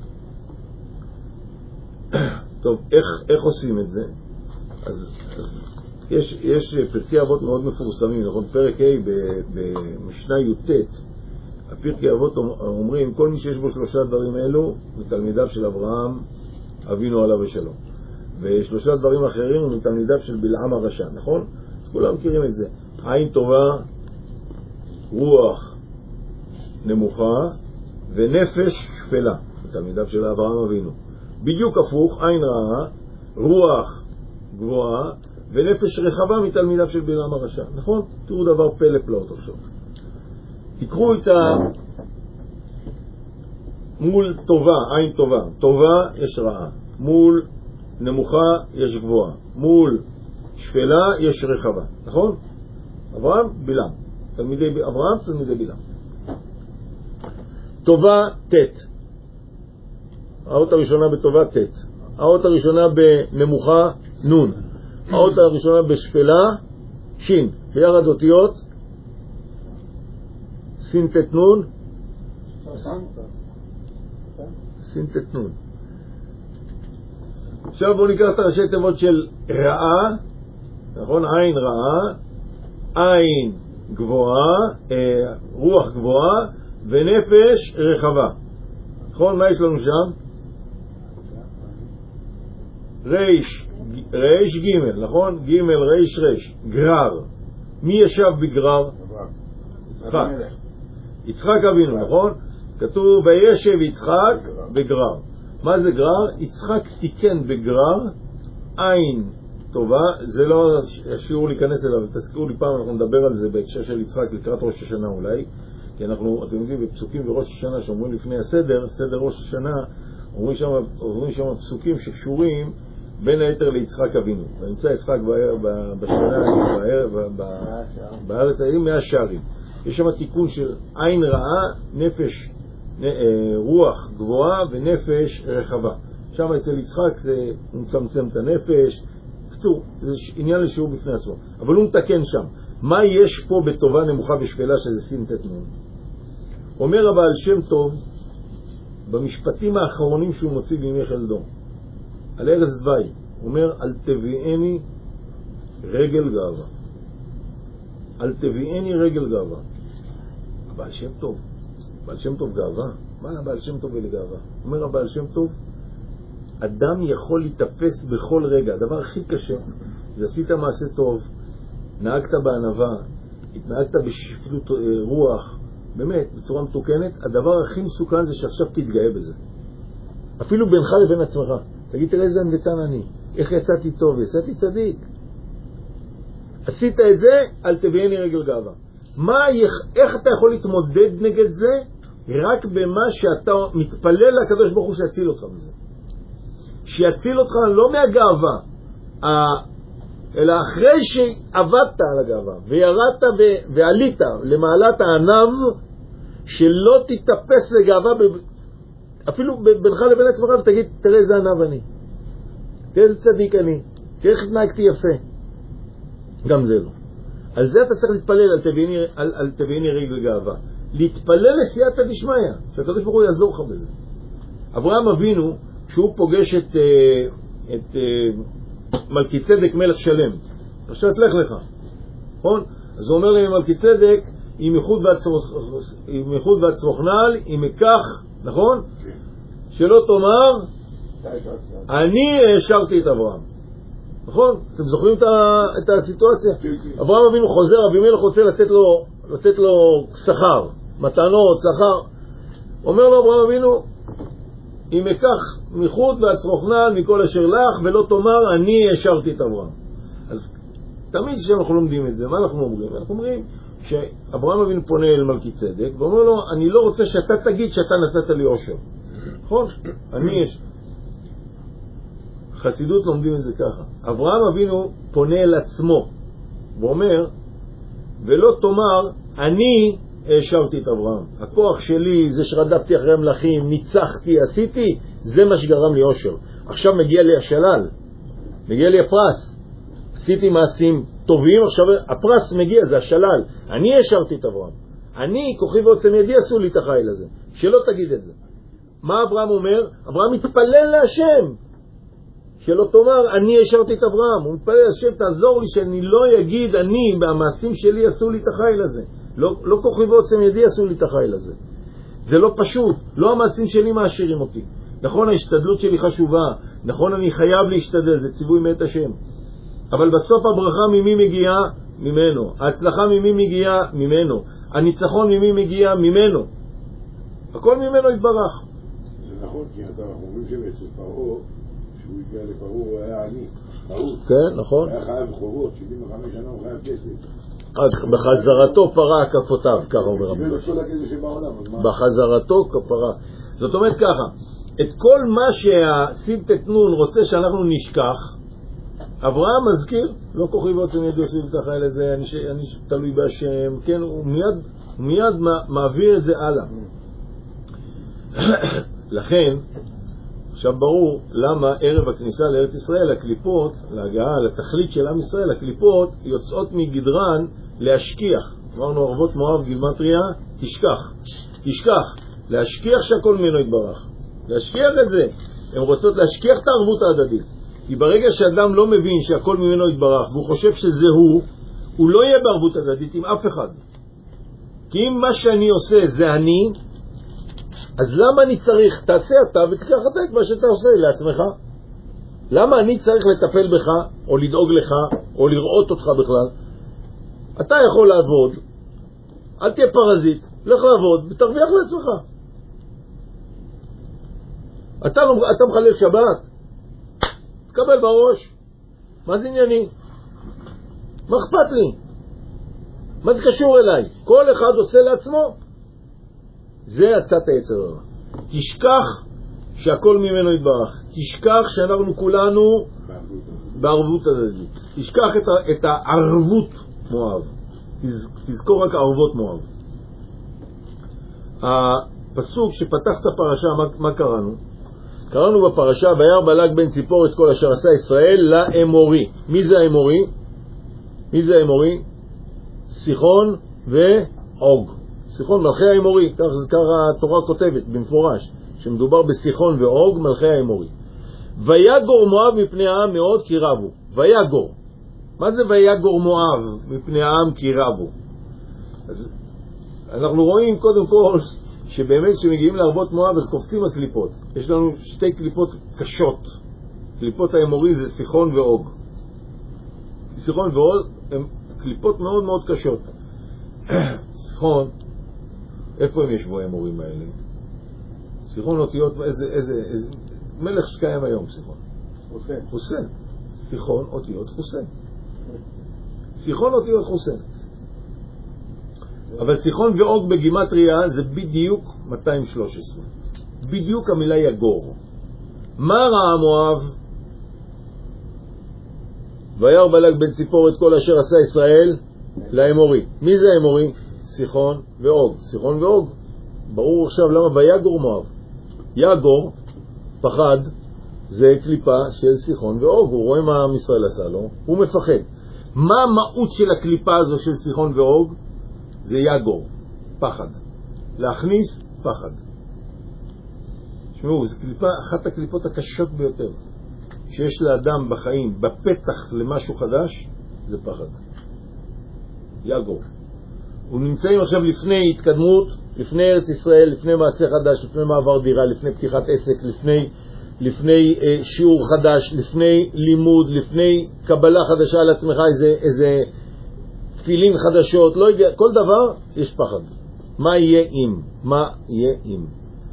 טוב, איך, איך עושים את זה? אז, אז יש, יש פרקי אבות מאוד מפורסמים, נכון? פרק ה' במשנה י"ט, הפרקי אבות אומרים, כל מי שיש בו שלושה דברים אלו, מתלמידיו של אברהם, אבינו עליו ושלום. ושלושה דברים אחרים, מתלמידיו של בלעם הרשע, נכון? אז כולם מכירים את זה. עין טובה, רוח נמוכה, ונפש שפלה, מתלמידיו של אברהם אבינו. בדיוק הפוך, עין רעה, רוח גבוהה, ונפש רחבה מתלמידיו של בלעם הרשע. נכון? תראו דבר פלא פלאות עכשיו. תקחו את ה... מול טובה, עין טובה. טובה יש רעה. מול נמוכה יש גבוהה. מול שפלה יש רחבה. נכון? אברהם, בלעם. תלמידי אברהם, תלמידי בלעם. טובה, תת. האות הראשונה בטובה, תת. האות הראשונה בנמוכה, נון. האות הראשונה בשפלה, שין. ביחד אותיות, סין תת נון. סין תת נון. עכשיו בואו ניקח את הראשי תיבות של רעה, נכון? עין רעה, עין גבוהה, אה, רוח גבוהה, ונפש רחבה. נכון? מה יש לנו שם? ריש, ריש גימל, נכון? גימל, ריש, ריש. גרר. מי ישב בגרר? יצחק. יצחק אבינו, נכון? כתוב וישב יצחק בגרר. מה זה גרר? יצחק תיקן בגרר, עין טובה, זה לא השיעור להיכנס אליו, תזכירו לי פעם, אנחנו נדבר על זה בהקשר של יצחק לקראת ראש השנה אולי, כי אנחנו, אתם יודעים, בפסוקים בראש השנה שאומרים לפני הסדר, סדר ראש השנה, אומרים שם, אומרים שם פסוקים שקשורים בין היתר ליצחק אבינו. ונמצא יצחק בשנה, בארץ הימים, מאה שערים. יש שם תיקון של עין רעה, נפש, רוח גבוהה ונפש רחבה. שם אצל יצחק זה מצמצם את הנפש. קצור, זה עניין לשיעור בפני עצמו. אבל הוא מתקן שם. מה יש פה בטובה נמוכה ושפלה שזה סין תת נון? אומר הבעל שם טוב, במשפטים האחרונים שהוא מוציא בימי חלדו, על ארז דווי, הוא אומר, אל תביאני רגל גאווה. אל תביאני רגל גאווה. הבעל שם טוב, הבעל שם טוב גאווה? מה הבעל שם טוב ולגאווה? אומר הבעל שם טוב, אדם יכול להתאפס בכל רגע. הדבר הכי קשה זה עשית מעשה טוב, נהגת בענווה, התנהגת בשפלות רוח, באמת, בצורה מתוקנת. הדבר הכי מסוכן זה שעכשיו תתגאה בזה. אפילו בינך לבין עצמך. תגיד, תראה איזה עמדתן אני. איך יצאתי טוב? יצאתי צדיק. עשית את זה, אל תביאני רגל גאווה. מה, איך אתה יכול להתמודד נגד זה? רק במה שאתה מתפלל לקדוש ברוך הוא שיציל אותך מזה. שיציל אותך לא מהגאווה, אלא אחרי שעבדת על הגאווה וירדת ועלית למעלת הענב, שלא תתאפס לגאווה אפילו בינך לבין עצמך, ותגיד, תראה איזה ענב אני, תראה איזה צדיק אני, תראה איך התנהגתי יפה. גם זה לא. על זה אתה צריך להתפלל, על תביאני, על, על תביאני רגל גאווה. להתפלל לסייעתא דשמיא, שהקדוש ברוך הוא יעזור לך בזה. אברהם אבינו, כשהוא פוגש את, את מלכי צדק מלך שלם, פשוט לך לך, נכון? אז הוא אומר להם, מלכי צדק, עם איחוד והצרוכנל, עם מכך, נכון? שלא תאמר, אני השארתי את אברהם. נכון? אתם זוכרים את הסיטואציה? אברהם אבינו חוזר, אבימלך רוצה לתת לו, לתת לו שכר, מתנות, שכר. אומר לו אברהם אבינו, אם אקח מחוט והצרוכנן מכל אשר לך, ולא תאמר אני השארתי את אברהם. אז תמיד כשאנחנו לומדים את זה, מה אנחנו אומרים? אנחנו אומרים שאברהם אבינו פונה אל מלכי צדק, ואומר לו, אני לא רוצה שאתה תגיד שאתה נתת לי עושר. נכון? אני יש... חסידות לומדים את זה ככה. אברהם אבינו פונה אל עצמו, ואומר, ולא תאמר, אני השארתי את אברהם. הכוח שלי, זה שרדפתי אחרי המלכים, ניצחתי, עשיתי, זה מה שגרם לי עושר. עכשיו מגיע לי השלל, מגיע לי הפרס. עשיתי מעשים טובים, עכשיו הפרס מגיע, זה השלל. אני השארתי את אברהם. אני, כוחי ועוצם ידי, עשו לי את החיל הזה. שלא תגיד את זה. מה אברהם אומר? אברהם מתפלל להשם. שלא תאמר, אני השארתי את אברהם. הוא מתפלל להשם, תעזור לי שאני לא יגיד, אני, במעשים שלי עשו לי את החיל הזה. לא, לא כוחי ועוצם ידי עשו לי את החיל הזה. זה לא פשוט. לא המעשים שלי מעשירים אותי. נכון, ההשתדלות שלי חשובה. נכון, אני חייב להשתדל. זה ציווי מאת השם. אבל בסוף הברכה ממי מגיעה? ממנו. ההצלחה ממי מגיעה? ממנו. הניצחון ממי מגיע? ממנו. הכל ממנו יתברך. זה נכון, כי אנחנו אומרים שבאצל פרעה, שהוא הגיע לפרעה, הוא היה עני. כן, נכון. היה חייב חובות, שבעים וחמש שנה הוא חייב כסף. בחזרתו פרה כפותיו, ככה אומר המדרש. בחזרתו כפרה. זאת אומרת ככה, את כל מה שהסיד תתנון רוצה שאנחנו נשכח, אברהם מזכיר, לא כוחי ועוצם ידי עושים את החיל הזה, אני, ש... אני תלוי בהשם, כן, הוא מיד, מיד מעביר את זה הלאה. לכן, עכשיו ברור למה ערב הכניסה לארץ ישראל, הקליפות, להגעה, לתכלית של עם ישראל, הקליפות יוצאות מגדרן להשכיח. אמרנו ערבות מואב גימטריה, תשכח. תשכח, להשכיח שהכל ממנו יתברך. להשכיח את זה. הן רוצות להשכיח את הערבות ההדדית. כי ברגע שאדם לא מבין שהכל ממנו יתברך, והוא חושב שזה הוא, הוא לא יהיה בערבות הדדית עם אף אחד. כי אם מה שאני עושה זה אני, אז למה אני צריך, תעשה אתה ותקח אתה את מה שאתה עושה לעצמך? למה אני צריך לטפל בך, או לדאוג לך, או לראות אותך בכלל? אתה יכול לעבוד, אל תהיה פרזית, לך לעבוד ותרוויח לעצמך. אתה, אתה מחלל שבת, תקבל בראש. מה זה ענייני? מה אכפת לי? מה זה קשור אליי? כל אחד עושה לעצמו. זה עצת היצר הרע. תשכח שהכל ממנו יתברך. תשכח שאנחנו כולנו בערבות הדדית. תשכח את, ה, את הערבות מואב. תז, תזכור רק ערבות מואב. הפסוק שפתח את הפרשה, מה, מה קראנו? קראנו בפרשה, וירא בלק בן ציפור את כל אשר עשה ישראל לאמורי. מי זה האמורי? מי זה האמורי? סיחון ועוג. סיחון מלכי האמורי, כך, כך התורה כותבת במפורש, שמדובר בסיחון ועוג מלכי האמורי. ויגור מואב מפני העם מאוד כי רבו. ויגור. מה זה ויגור מואב מפני העם כי רבו? אז אנחנו רואים קודם כל שבאמת כשמגיעים לערבות מואב אז קופצים הקליפות. יש לנו שתי קליפות קשות. קליפות האמורי זה סיחון ועוג. סיחון ועוג הם קליפות מאוד מאוד קשות. סיחון, איפה הם ישבו האמורים האלה? סיחון אותיות, איזה, איזה, איזה, מלך שקיים היום סיחון. חוסיין. חוסיין. סיחון אותיות חוסיין. סיחון אותיות חוסיין. אבל סיחון ועוג בגימטריה זה בדיוק מאתיים ושלוש עשרה. בדיוק המילה יגור. מה ראה מואב? וירא בלק בן ציפור את כל אשר עשה ישראל לאמורי. מי זה האמורי? סיחון ועוג. סיחון ועוג. ברור עכשיו למה ויגור מואב. יגור, פחד, זה קליפה של סיחון ועוג. הוא רואה מה עם ישראל עשה לו, הוא מפחד. מה המהות של הקליפה הזו של סיחון ועוג? זה יגור, פחד. להכניס פחד. תשמעו, זו קליפה, אחת הקליפות הקשות ביותר שיש לאדם בחיים, בפתח למשהו חדש, זה פחד. יגור. ונמצאים עכשיו לפני התקדמות, לפני ארץ ישראל, לפני מעשה חדש, לפני מעבר דירה, לפני פתיחת עסק, לפני, לפני אה, שיעור חדש, לפני לימוד, לפני קבלה חדשה על עצמך, איזה, איזה תפילין חדשות, לא יודע, כל דבר יש פחד. מה יהיה אם? מה יהיה אם?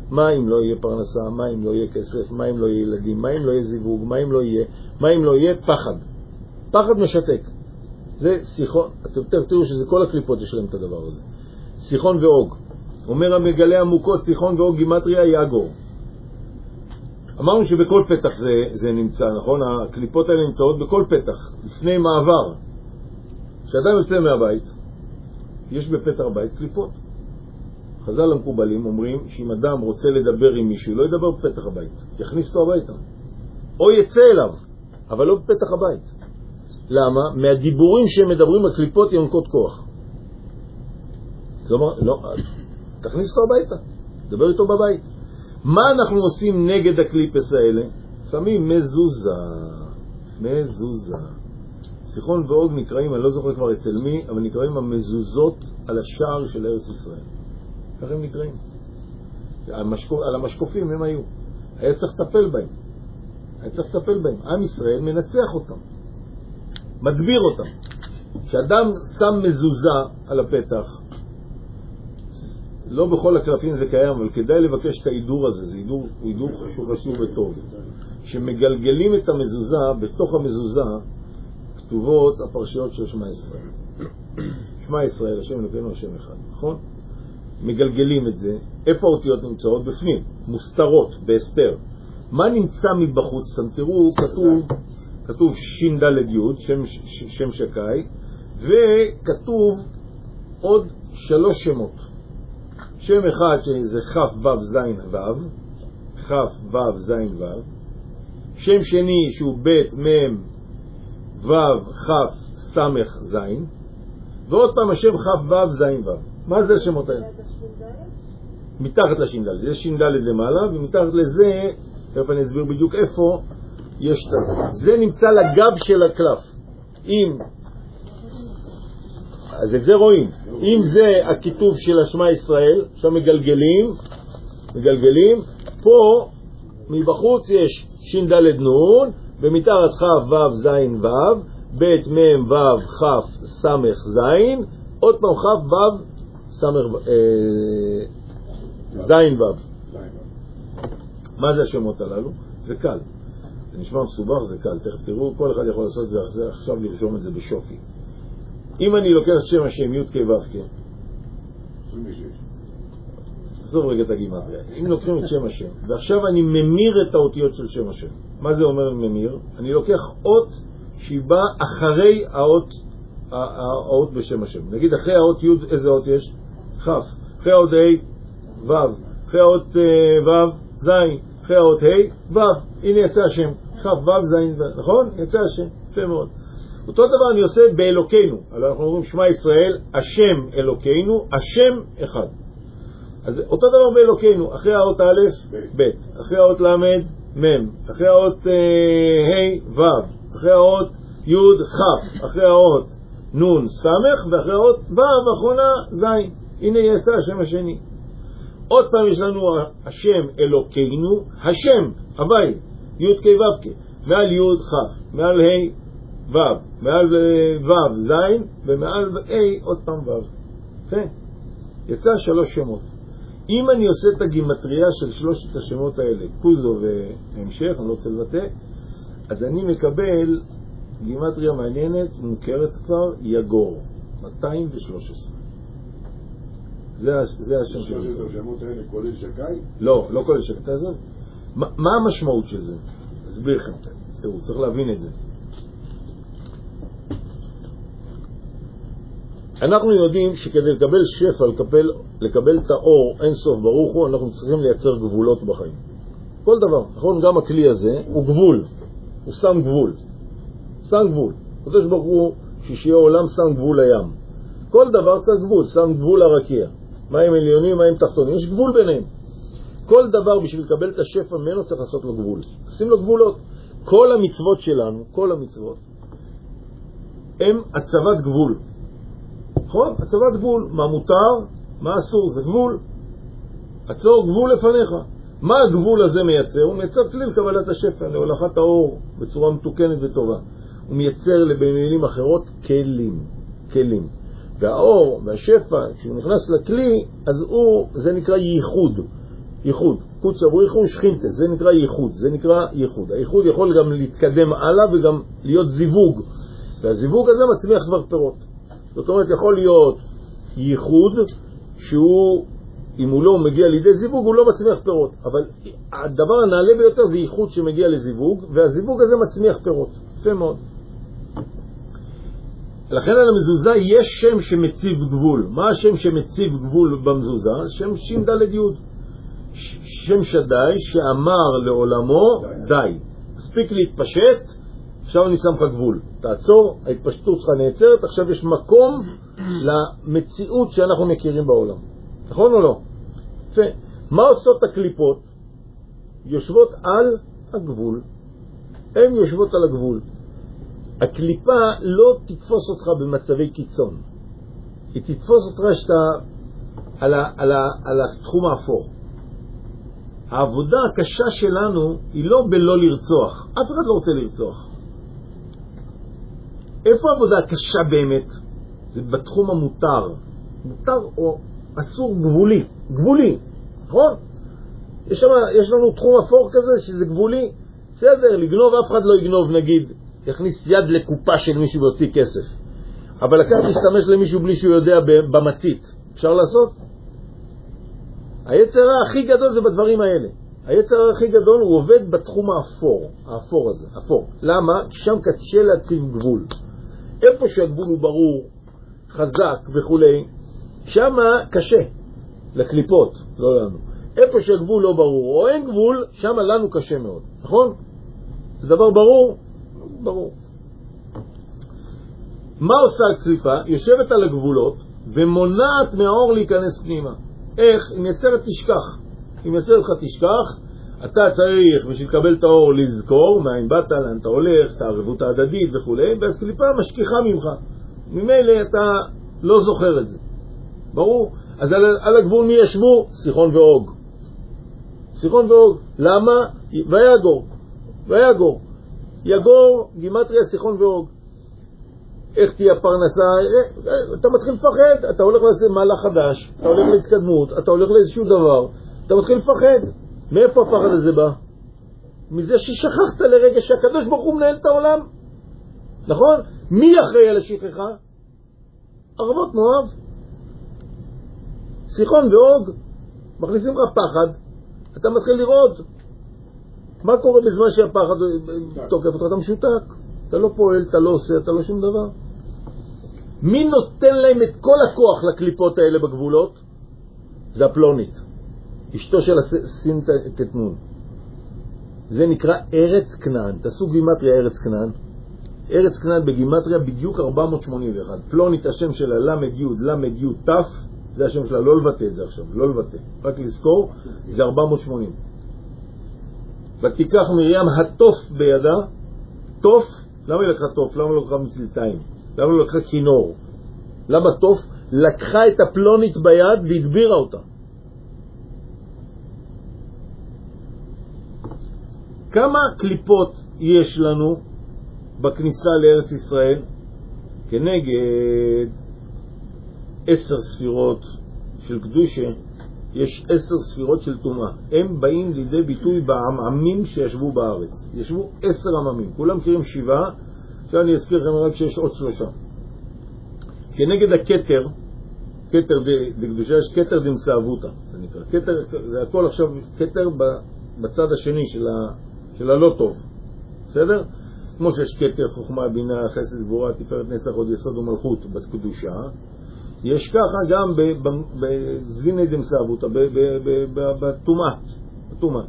מה אם לא יהיה פרנסה, מה אם לא יהיה כסף, מה אם לא יהיה ילדים, מה אם לא יהיה זיווג, מה אם לא יהיה, מה אם לא יהיה פחד. פחד משתק. זה סיחון, אתם תראו שזה כל הקליפות יש להם את הדבר הזה. סיחון ואוג. אומר המגלה עמוקות, סיחון ואוג גימטריה יאגור. אמרנו שבכל פתח זה, זה נמצא, נכון? הקליפות האלה נמצאות בכל פתח, לפני מעבר. כשאדם יוצא מהבית, יש בפתח הבית קליפות. חז"ל המקובלים אומרים שאם אדם רוצה לדבר עם מישהו, לא ידבר בפתח הבית, יכניס אותו הביתה. או יצא אליו, אבל לא בפתח הבית. למה? מהדיבורים שהם מדברים, הקליפות יונקות כוח. כלומר, לא, תכניס אותו הביתה, דבר איתו בבית. מה אנחנו עושים נגד הקליפס האלה? שמים מזוזה, מזוזה. סיחון ואוג נקראים, אני לא זוכר כבר אצל מי, אבל נקראים המזוזות על השער של ארץ ישראל. כך הם נקראים. המשקוף, על המשקופים הם היו. היה צריך לטפל בהם. היה צריך לטפל בהם. עם ישראל מנצח אותם. מדביר אותם. כשאדם שם מזוזה על הפתח, לא בכל הקלפים זה קיים, אבל כדאי לבקש את ההידור הזה, זה הידור, הידור חשוב, חשוב וטוב. שמגלגלים את המזוזה, בתוך המזוזה, כתובות הפרשיות של שמע ישראל. שמע ישראל, השם אלוקינו, השם אחד, נכון? מגלגלים את זה. איפה האותיות נמצאות? בפנים, מוסתרות, בהסתר. מה נמצא מבחוץ? אתם תראו, כתוב, כתוב שין דלת יוד, שם, שם שקאי, וכתוב עוד שלוש שמות. שם אחד שזה חף וו זין וו, חף וו זין וו. שם שני שהוא בית מם וו חף סמך זין, ועוד פעם השם חף וו זין וו. מה זה השמות האלה? מתחת לשינדלת, יש שינדלת למעלה, ומתחת לזה, תכף אני אסביר בדיוק איפה יש את זה. זה נמצא לגב של הקלף. אם אז את זה רואים. אם זה הכיתוב של השמע ישראל, שם מגלגלים, מגלגלים, פה מבחוץ יש שין דלת נון, ומתחת חף וו זין וו, בית מם וו חף סמך זין, עוד פעם חף וו סמך זין וו. מה זה השמות הללו? זה קל. זה נשמע מסובך, זה קל. תכף תראו, כל אחד יכול לעשות את זה עכשיו, לרשום את זה בשופי. אם אני לוקח את שם השם י' כ' ו' כ' עשרים ושש, עזוב רגע את הגימטריה. אם לוקחים את שם השם ועכשיו אני ממיר את האותיות של שם השם, מה זה אומר ממיר? אני לוקח אות שהיא באה אחרי האות, האות בשם השם. נגיד אחרי האות י' איזה אות יש? כ'. אחרי האות ה' ו', אחרי האות ו' ז', אחרי האות ה' ו'. הנה יצא השם כ' ו' ז' ו', נכון? יצא השם, יפה מאוד. אותו דבר אני עושה באלוקינו. אנחנו אומרים שמע ישראל, השם אלוקינו, השם אחד. אז אותו דבר באלוקינו, אחרי האות א' ב', אחרי האות למד מ', אחרי האות ה' ו', אחרי האות י' כ', אחרי האות נ' סמך, ואחרי האות ו' אחרונה ז'. הנה יצא השם השני. עוד פעם יש לנו השם אלוקינו, השם, הווי, י' כ' ו' כ', מעל י' כ', מעל ה' ו', מעל ו' ז', ומעל ה' עוד פעם ו'. יפה. יצא שלוש שמות. אם אני עושה את הגימטריה של שלושת השמות האלה, קוזו והמשך, אני לא רוצה לבטא, אז אני מקבל גימטריה מעניינת, מוכרת כבר, יגור, מאתיים ושלוש עשרה. זה, זה השם של זה. שלושת השמות האלה כולל שקאי? לא, לא כולל שקאי. תעזוב. מה, מה המשמעות של זה? אסביר לכם. תראו, צריך להבין את זה. אנחנו יודעים שכדי לקבל שפע, לקבל, לקבל את האור אין סוף ברוך הוא, אנחנו צריכים לייצר גבולות בחיים. כל דבר, נכון? גם הכלי הזה הוא גבול, הוא שם גבול. שם גבול. קדוש ברוך הוא, שישיע עולם שם גבול לים. כל דבר צריך גבול, שם גבול הרקיע. מים עליונים, מים תחתונים, יש גבול ביניהם. כל דבר בשביל לקבל את השפע ממנו צריך לעשות לו גבול. עושים לו גבולות. כל המצוות שלנו, כל המצוות, הם הצבת גבול. נכון? הצבת גבול. מה מותר, מה אסור, זה גבול. עצור גבול לפניך. מה הגבול הזה מייצר? הוא מייצר כלי לקבלת השפע, להולכת האור בצורה מתוקנת וטובה. הוא מייצר במילים אחרות כלים. כלים. והאור והשפע, כשהוא נכנס לכלי, אז הוא, זה נקרא ייחוד. ייחוד. קודש בריחו שכינתה, זה נקרא ייחוד, זה נקרא ייחוד. הייחוד יכול גם להתקדם הלאה וגם להיות זיווג, והזיווג הזה מצמיח כבר פירות. זאת אומרת, יכול להיות ייחוד שהוא, אם הוא לא מגיע לידי זיווג, הוא לא מצמיח פירות. אבל הדבר הנעלה ביותר זה ייחוד שמגיע לזיווג, והזיווג הזה מצמיח פירות. יפה מאוד. לכן על המזוזה יש שם שמציב גבול. מה השם שמציב גבול במזוזה? שם שין דלת יוד. שם שדי שאמר לעולמו די. מספיק להתפשט, עכשיו אני שם לך גבול. תעצור, ההתפשטות שלך נעצרת, עכשיו יש מקום למציאות שאנחנו מכירים בעולם. נכון או לא? יפה. מה עושות הקליפות? יושבות על הגבול. הן יושבות על הגבול. הקליפה לא תתפוס אותך במצבי קיצון. היא תתפוס אותך שאתה על, ה, על, ה, על התחום האפור. העבודה הקשה שלנו היא לא בלא לרצוח. אף אחד לא רוצה לרצוח. איפה העבודה הקשה באמת? זה בתחום המותר. מותר או אסור גבולי. גבולי. נכון? יש, שמה, יש לנו תחום אפור כזה שזה גבולי. בסדר, לגנוב אף אחד לא יגנוב, נגיד. יכניס יד לקופה של מישהו ויוציא כסף. אבל לקחת להשתמש למישהו בלי שהוא יודע במצית. אפשר לעשות? היצר הכי גדול זה בדברים האלה. היצר הכי גדול הוא עובד בתחום האפור. האפור הזה. אפור. למה? שם קשה להציב גבול. איפה שהגבול הוא ברור, חזק וכו', שם קשה. לקליפות, לא לנו. איפה שהגבול לא ברור או אין גבול, שם לנו קשה מאוד. נכון? זה דבר ברור? ברור. מה עושה הקליפה? יושבת על הגבולות ומונעת מהאור להיכנס פנימה. איך? אם יצרת תשכח. אם יצרת לך תשכח, אתה צריך בשביל לקבל את האור לזכור מאין באת, לאן אתה הולך, את הערבות ההדדית וכו', ואז קליפה משכיחה ממך. ממילא אתה לא זוכר את זה. ברור? אז על, על הגבול מי ישבו? סיחון ואוג. סיחון ואוג. למה? ויגור. ויגור. יגור, גימטריה, סיחון ואוג. איך תהיה הפרנסה? אתה מתחיל לפחד, אתה הולך לעשות מהלך חדש, אתה הולך להתקדמות, אתה הולך לאיזשהו דבר, אתה מתחיל לפחד. מאיפה הפחד הזה בא? מזה ששכחת לרגע שהקדוש ברוך הוא מנהל את העולם. נכון? מי אחראי על השכחה? ערבות מואב. סיחון ואוג מכניסים לך פחד, אתה מתחיל לראות מה קורה בזמן שהפחד תוקף אותך, אתה משותק, אתה לא פועל, אתה לא עושה, אתה לא שום דבר. מי נותן להם את כל הכוח לקליפות האלה בגבולות? זה הפלונית, אשתו של הסין תתנון. זה נקרא ארץ כנען. תעשו גימטריה ארץ כנען. ארץ כנען בגימטריה בדיוק ארבע מאות שמונים ואחת. פלונית השם שלה למד יוד, למד יוד תף, זה השם שלה, לא לבטא את זה עכשיו, לא לבטא, רק לזכור, זה ארבע מאות שמונים. ותיקח מרים התוף בידה. תוף, למה היא לקחה תוף? למה היא לקחה מצלתיים? למה היא לקחה כינור? למה תוף? לקחה את הפלונית ביד והגבירה אותה. כמה קליפות יש לנו בכניסה לארץ ישראל? כנגד עשר ספירות של קדושה יש עשר ספירות של טומאה. הם באים לידי ביטוי בעממים שישבו בארץ. ישבו עשר עממים, כולם קוראים שבעה. עכשיו אני אזכיר לכם רק שיש עוד שלושה. כנגד הכתר, כתר דקדושה, יש כתר דמסאבותה, זה נקרא. כתר, זה הכל עכשיו כתר בצד השני של, ה, של הלא טוב. בסדר? כמו שיש כתר, חוכמה, בינה, חסד, גבורה, תפארת, נצח, עוד יסוד ומלכות בקדושה. יש ככה גם בזיני דמסאבותה, בתומה. בתומה.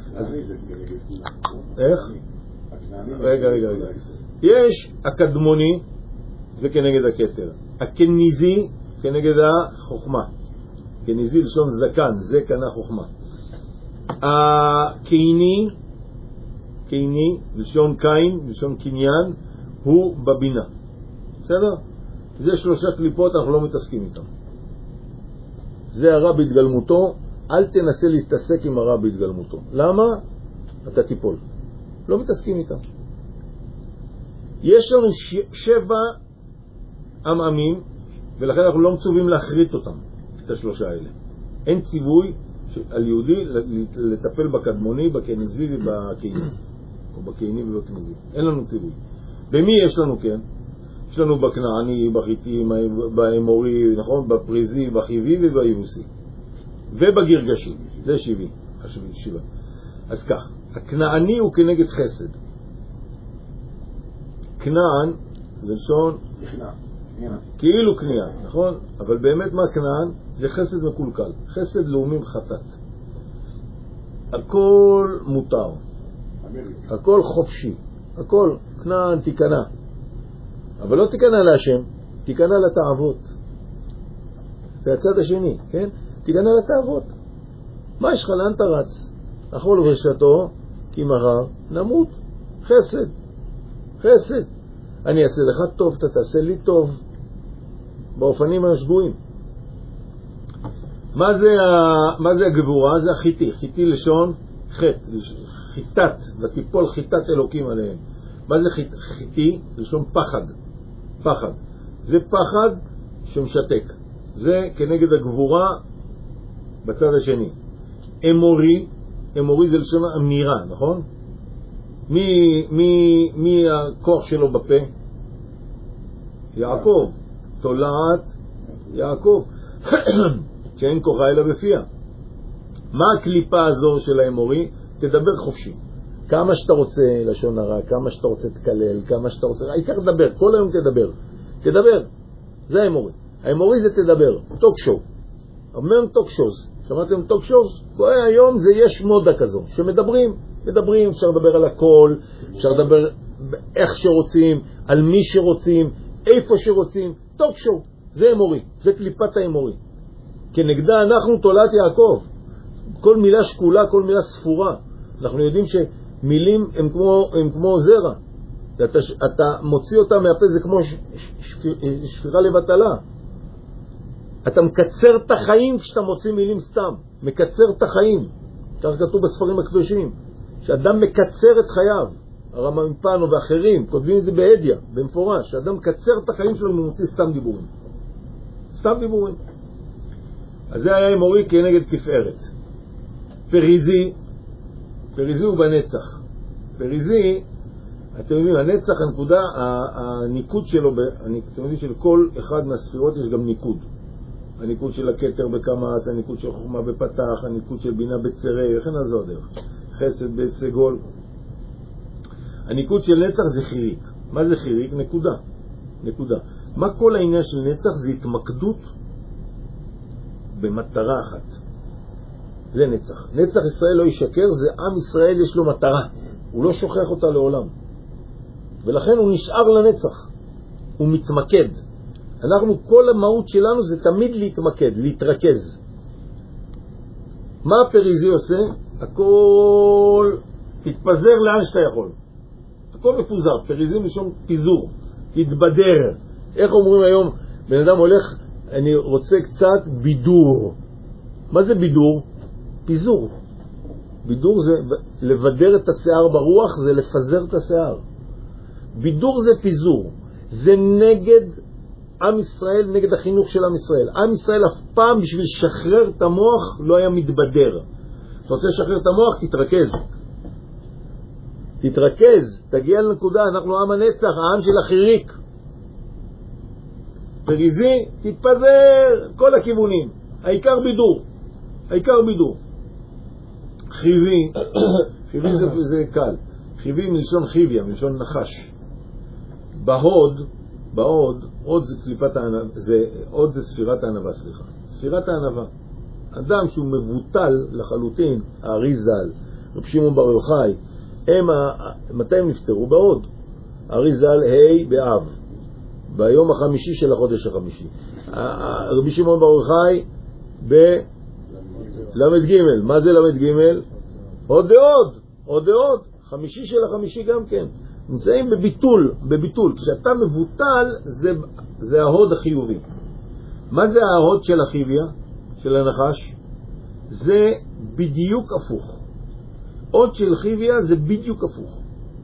איך? רגע, רגע, רגע. יש הקדמוני, זה כנגד הכתר. הכניזי, כנגד החוכמה. כניזי לשון זקן, זה כנה חוכמה. הקייני, קייני, לשון קין, לשון קניין, הוא בבינה. בסדר? זה שלושה קליפות, אנחנו לא מתעסקים איתם. זה הרע בהתגלמותו, אל תנסה להסתסק עם הרע בהתגלמותו. למה? אתה תיפול. לא מתעסקים איתם. יש לנו ש... שבע עממים, ולכן אנחנו לא מצווים להחריט אותם, את השלושה האלה. אין ציווי על יהודי לטפל בקדמוני, בקניזי ובקייני, או בקייני ובקניזי. אין לנו ציווי. במי יש לנו כן? יש לנו בכנעני, בחיטי, באמורי, נכון? בפריזי, בחיבי וביבוסי. ובגרגשי. זה שבעי. שבע. אז כך, הכנעני הוא כנגד חסד. כנען זה לשון כאילו קנייה, נכון? אבל באמת מה כנען? זה חסד מקולקל. חסד לאומים חטאת. הכל מותר. הכל חופשי. הכל כנען תיכנע. אבל לא תיכנע להשם, תיכנע לתאוות. זה הצד השני, כן? תיכנע לתאוות. מה יש לך? לאן אתה רץ? אכול ושתו, כי מחר נמות. חסד. חסד. אני אעשה לך טוב, אתה תעשה לי טוב. באופנים השגויים. מה זה, מה זה הגבורה? זה החיטי. חיטי לשון חט. חיטת. ותיפול חיטת אלוקים עליהם. מה זה חיט, חיטי? לשון פחד. פחד. זה פחד שמשתק. זה כנגד הגבורה בצד השני. אמורי. אמורי זה לשון אמירה, נכון? מי, מי, מי הכוח שלו בפה? יעקב. תולעת יעקב. שאין כוחה אלא בפיה. מה הקליפה הזו של האמורי? תדבר חופשי. כמה שאתה רוצה לשון הרע, כמה שאתה רוצה תקלל, כמה שאתה רוצה... העיקר תדבר, כל היום תדבר. תדבר. זה האמורי. האמורי זה תדבר. טוק שואו. אומרים טוק שואוז. שמעתם טוק שואוז? היום זה יש מודה כזו, שמדברים. מדברים, אפשר לדבר על הכל, אפשר לדבר איך שרוצים, על מי שרוצים, איפה שרוצים. טוק שואו. זה אמורי. זה קליפת האמורי. כנגדה אנחנו תולעת יעקב. כל מילה שקולה, כל מילה ספורה. אנחנו יודעים שמילים הם כמו, הם כמו זרע. אתה, אתה מוציא אותה מהפה, זה כמו ש, שפיר, שפירה לבטלה. אתה מקצר את החיים כשאתה מוציא מילים סתם. מקצר את החיים. כך כתוב בספרים הקדושים. שאדם מקצר את חייו. הרמב"ם מפנו ואחרים כותבים את זה בהדיה, במפורש. שאדם מקצר את החיים שלו ומוציא סתם דיבורים. סתם דיבורים. אז זה היה אמורי כנגד תפארת. פריזי, פריזי הוא בנצח. פריזי, אתם יודעים, הנצח, הנקודה, הניקוד שלו, אתם יודעים שלכל אחד מהספירות יש גם ניקוד. הניקוד של הכתר בקמץ, הניקוד של חוכמה בפתח, הניקוד של בינה בצרי, וכן הזו הדרך. חסד בסגול. הניקוד של נצח זה חיריק. מה זה חיריק? נקודה. נקודה. מה כל העניין של נצח? זה התמקדות במטרה אחת. זה נצח. נצח ישראל לא ישקר, זה עם ישראל יש לו מטרה. הוא לא שוכח אותה לעולם. ולכן הוא נשאר לנצח. הוא מתמקד. אנחנו, כל המהות שלנו זה תמיד להתמקד, להתרכז. מה הפריזי עושה? הכל תתפזר לאן שאתה יכול. הכל מפוזר. פריזי משום פיזור. תתבדר. איך אומרים היום? בן אדם הולך, אני רוצה קצת בידור. מה זה בידור? פיזור. בידור זה לבדר את השיער ברוח, זה לפזר את השיער. בידור זה פיזור. זה נגד עם ישראל, נגד החינוך של עם ישראל. עם ישראל אף פעם בשביל לשחרר את המוח לא היה מתבדר. אתה רוצה לשחרר את המוח? תתרכז. תתרכז. תגיע לנקודה, אנחנו עם הנצח, העם של החיריק. פריזי, תתפזר כל הכיוונים. העיקר בידור. העיקר בידור. חיבי, חיבי זה, זה קל. חיבי מלשון חיביה, מלשון נחש. בהוד, בהוד, עוד זה קליפת הענבה, זה, עוד זה ספירת הענבה, סליחה. ספירת הענבה. אדם שהוא מבוטל לחלוטין, האריזל, רב שמעון בר יוחאי, הם, מתי הם נפטרו? בהוד. האריזל, ה' באב. ביום החמישי של החודש החמישי. רבי שמעון בר יוחאי בלמד ג'. מה זה למד ג'? עוד ועוד, עוד ועוד. חמישי של החמישי גם כן. נמצאים בביטול, בביטול. כשאתה מבוטל, זה, זה ההוד החיובי. מה זה ההוד של החיביה, של הנחש? זה בדיוק הפוך. הוד של חיביה זה בדיוק הפוך.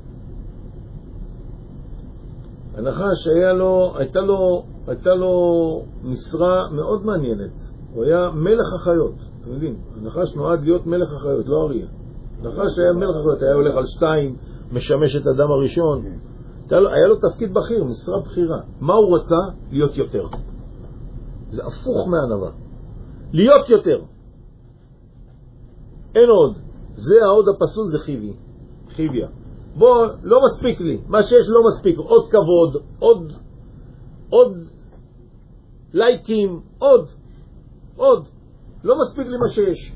הנחש היה לו, הייתה לו, הייתה לו משרה מאוד מעניינת. הוא היה מלך החיות. אתם יודעים, הנחש נועד להיות מלך החיות, לא אריה. הנחש היה מלך החיות, היה הולך על שתיים, משמש את אדם הראשון. היה לו תפקיד בכיר, משרה בחירה. מה הוא רצה? להיות יותר. זה הפוך מהענווה. להיות יותר. אין עוד. זה העוד הפסול, זה חיבי. חיביה. בוא, לא מספיק לי. מה שיש לא מספיק. עוד כבוד, עוד, עוד לייקים, עוד, עוד. לא מספיק לי מה שיש.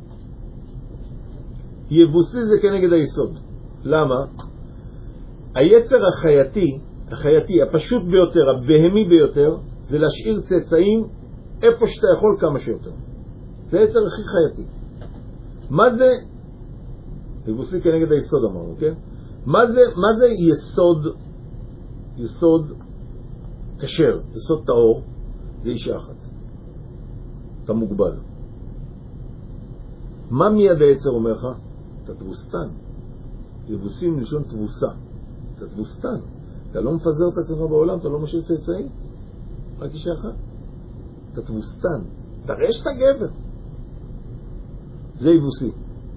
יבוסי זה כנגד היסוד. למה? היצר החייתי, החייתי, הפשוט ביותר, הבהמי ביותר, זה להשאיר צאצאים איפה שאתה יכול כמה שיותר. זה היצר הכי חייתי. מה זה? יבוסי כנגד היסוד אמרנו, כן? מה זה, מה זה יסוד, יסוד כשר, יסוד טהור? זה אישה אחת. אתה מוגבל. מה מיד היצר אומר לך? אתה תבוסתן. יבוסים נשון תבוסה. אתה תבוסתן. אתה לא מפזר את עצמך בעולם, אתה לא משאיר צאצאים. רק אישה אחת. אתה תבוסתן. תראה שאתה גבר. זה יבוסי.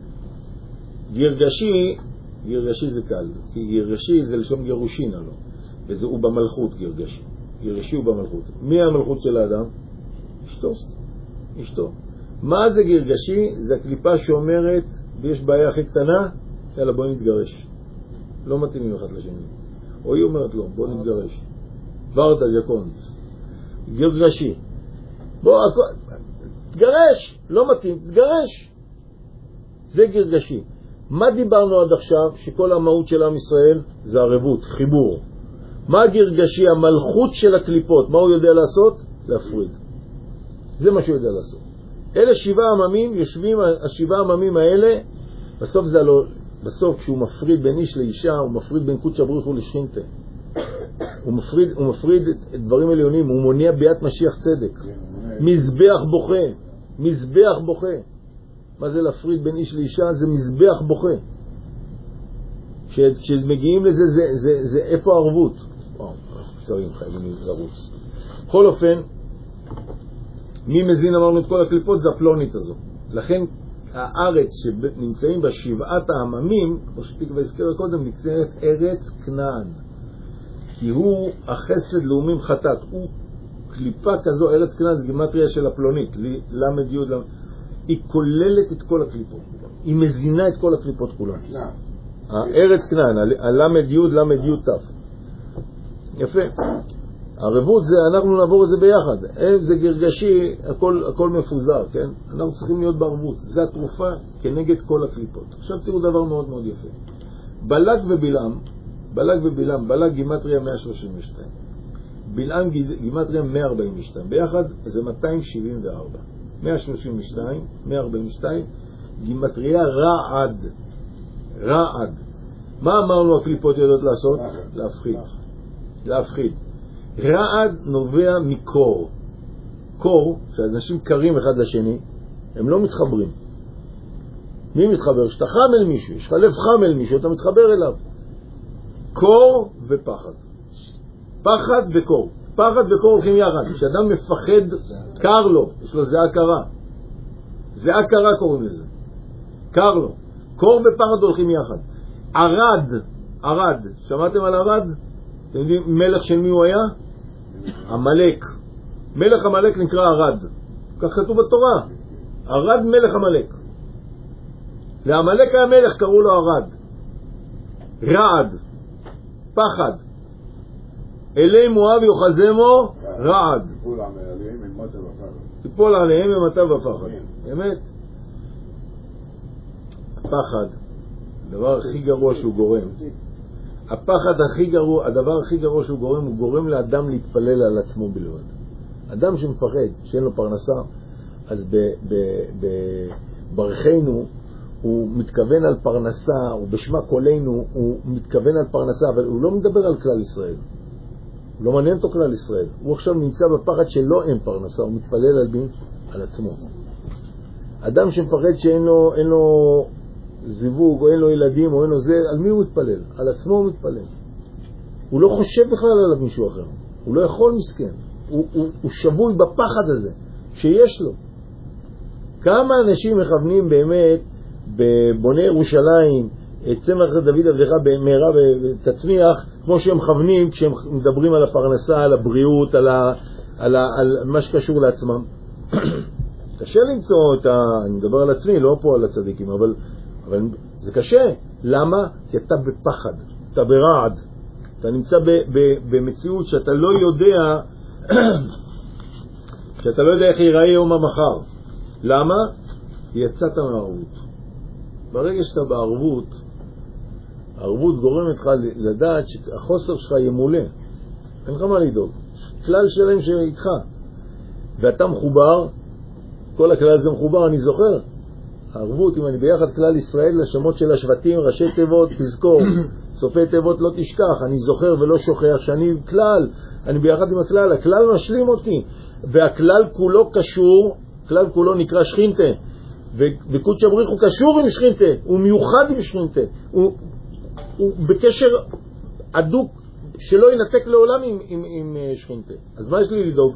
גרגשי, גרגשי זה קל. כי גרגשי זה לשון גירושין עלו. וזה הוא במלכות גרגשי. גרגשי הוא במלכות. מי המלכות של האדם? אשתו. אשתו. מה זה גרגשי? זה הקליפה שאומרת, ויש בעיה הכי קטנה, יאללה בוא נתגרש. לא מתאימים אחד לשני. או היא אומרת לו, בוא נתגרש. ורדה ז'קונס. גרגשי. בוא, תגרש. לא מתאים, תגרש. זה גרגשי. מה דיברנו עד עכשיו? שכל המהות של עם ישראל זה ערבות, חיבור. מה גרגשי? המלכות של הקליפות. מה הוא יודע לעשות? להפריד. זה מה שהוא יודע לעשות. אלה שבעה עממים, יושבים השבעה עממים האלה, בסוף זה לא, בסוף כשהוא מפריד בין איש לאישה, הוא מפריד בין קודש הבריך ולשכינתה. הוא מפריד, הוא מפריד את דברים עליונים, הוא מונע ביאת משיח צדק. מזבח בוכה, מזבח בוכה. מה זה להפריד בין איש לאישה? זה מזבח בוכה. כשמגיעים לזה, זה, זה, זה איפה הערבות? וואו, אנחנו קצרים, חייבים לרוץ. בכל אופן, מי מזין אמרנו את כל הקליפות? זה הפלונית הזו. לכן הארץ שנמצאים בשבעת העממים, כמו שתקווה הזכירה קודם, נקראת ארץ כנען. כי הוא החסד לאומים חטאת. הוא קליפה כזו, ארץ כנען זה גימטריה של הפלונית. למד יוד, למד. היא כוללת את כל הקליפות. היא מזינה את כל הקליפות כולן. ארץ כנען, הלמד יוד, למד יוד תף. יפה. הרבות זה, אנחנו נעבור את זה ביחד. זה גרגשי, הכל, הכל מפוזר, כן? אנחנו צריכים להיות בערבות. זה התרופה כנגד כל הקליפות. עכשיו תראו דבר מאוד מאוד יפה. בלק ובלעם, בלק ובלעם, בלק גימטריה מאה שלושים ושתיים. בלעם גימטריה מאה ארבעים ושתיים. ביחד זה מאתיים שבעים וארבע. מאה שלושים ושתיים, מאה ארבעים ושתיים, גימטריה רעד. רעד. מה אמרנו הקליפות יודעות לעשות? להפחיד. להפחיד. רעד נובע מקור. קור, שאנשים קרים אחד לשני, הם לא מתחברים. מי מתחבר? שאתה חם אל מישהו, יש לך לב חם אל מישהו, אתה מתחבר אליו. קור ופחד. פחד וקור. פחד וקור הולכים יחד. כשאדם מפחד, קר לו, יש לו זהה קרה. זהה קרה קוראים לזה. קר לו. קור ופחד הולכים יחד. ערד, ערד. שמעתם על ערד? אתם יודעים מלך של מי הוא היה? המלך. מלך המלך נקרא ערד. כך כתוב בתורה. ערד מלך המלך. והמלך היה מלך, קראו לו ערד. רעד. פחד. אלי מואב יוחזמו רעד. תיפול עליהם ממטה ופחד. באמת. הפחד, הדבר הכי גרוע שהוא גורם. הפחד הכי גרוע, הדבר הכי גרוע שהוא גורם, הוא גורם לאדם להתפלל על עצמו בלבד. אדם שמפחד, שאין לו פרנסה, אז בברכנו הוא מתכוון על פרנסה, הוא בשמה קולנו, הוא מתכוון על פרנסה, אבל הוא לא מדבר על כלל ישראל. הוא לא מעניין אותו כלל ישראל. הוא עכשיו נמצא בפחד שלא אין פרנסה, הוא מתפלל על בי, על עצמו. אדם שמפחד שאין לו, אין לו זיווג, או אין לו ילדים, או אין לו זה, על מי הוא מתפלל? על עצמו הוא מתפלל. הוא לא חושב בכלל עליו מישהו אחר. הוא לא יכול מסכן. הוא, הוא, הוא שבוי בפחד הזה שיש לו. כמה אנשים מכוונים באמת בבוני ירושלים, את צמח דוד עבדך במהרה ותצמיח, כמו שהם מכוונים כשהם מדברים על הפרנסה, על הבריאות, על, ה, על, ה, על מה שקשור לעצמם. קשה למצוא את ה... אני מדבר על עצמי, לא פה על הצדיקים, אבל, אבל זה קשה. למה? כי אתה בפחד, אתה ברעד, אתה נמצא ב, ב, במציאות שאתה לא יודע, שאתה לא יודע איך ייראה יום המחר. למה? יצאת מהערבות. ברגע שאתה בערבות, הערבות גורמת לך לדעת שהחוסר שלך ימולא. אין לך מה לדאוג. כלל שלם שאיתך. ואתה מחובר, כל הכלל הזה מחובר, אני זוכר. הערבות, אם אני ביחד כלל ישראל, לשמות של השבטים, ראשי תיבות, תזכור. סופי תיבות לא תשכח. אני זוכר ולא שוכח שאני כלל. אני ביחד עם הכלל. הכלל משלים אותי. והכלל כולו קשור, כלל כולו נקרא שכינתה. וקודש הבריך הוא קשור עם שכינתה, הוא מיוחד עם שכינתה, הוא, הוא בקשר עדוק שלא ינתק לעולם עם, עם, עם שכינתה. אז מה יש לי לדאוג?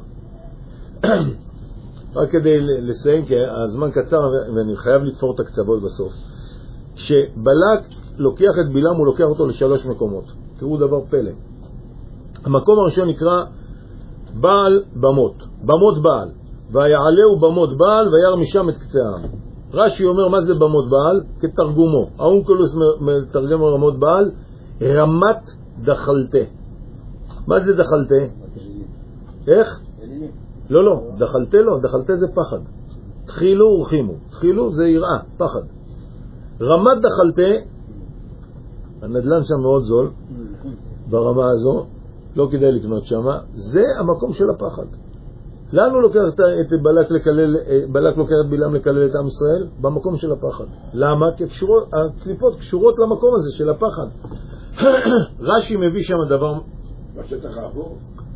רק כדי לסיים, כי הזמן קצר ואני חייב לתפור את הקצוות בסוף. כשבלק לוקח את בלעם, הוא לוקח אותו לשלוש מקומות. תראו דבר פלא. המקום הראשון נקרא בעל במות, במות בעל. ויעלהו במות בעל וירא משם את קצה העם. רש"י אומר מה זה במות בעל? כתרגומו. האונקלוס מתרגם רמות בעל, רמת דחלתה. מה זה דחלתה? איך? לא, לא, דחלתה לא, דחלתה זה פחד. תחילו ורחימו. תחילו זה יראה, פחד. רמת דחלתה, הנדלן שם מאוד זול, ברמה הזו, לא כדאי לקנות שם, זה המקום של הפחד. לאן הוא לוקח את בלק לקלל, בלק לוקח את בלעם לקלל את עם ישראל? במקום של הפחד. למה? כי הקשורות, הקליפות קשורות למקום הזה של הפחד. רש"י מביא שם דבר... בשטח האפור?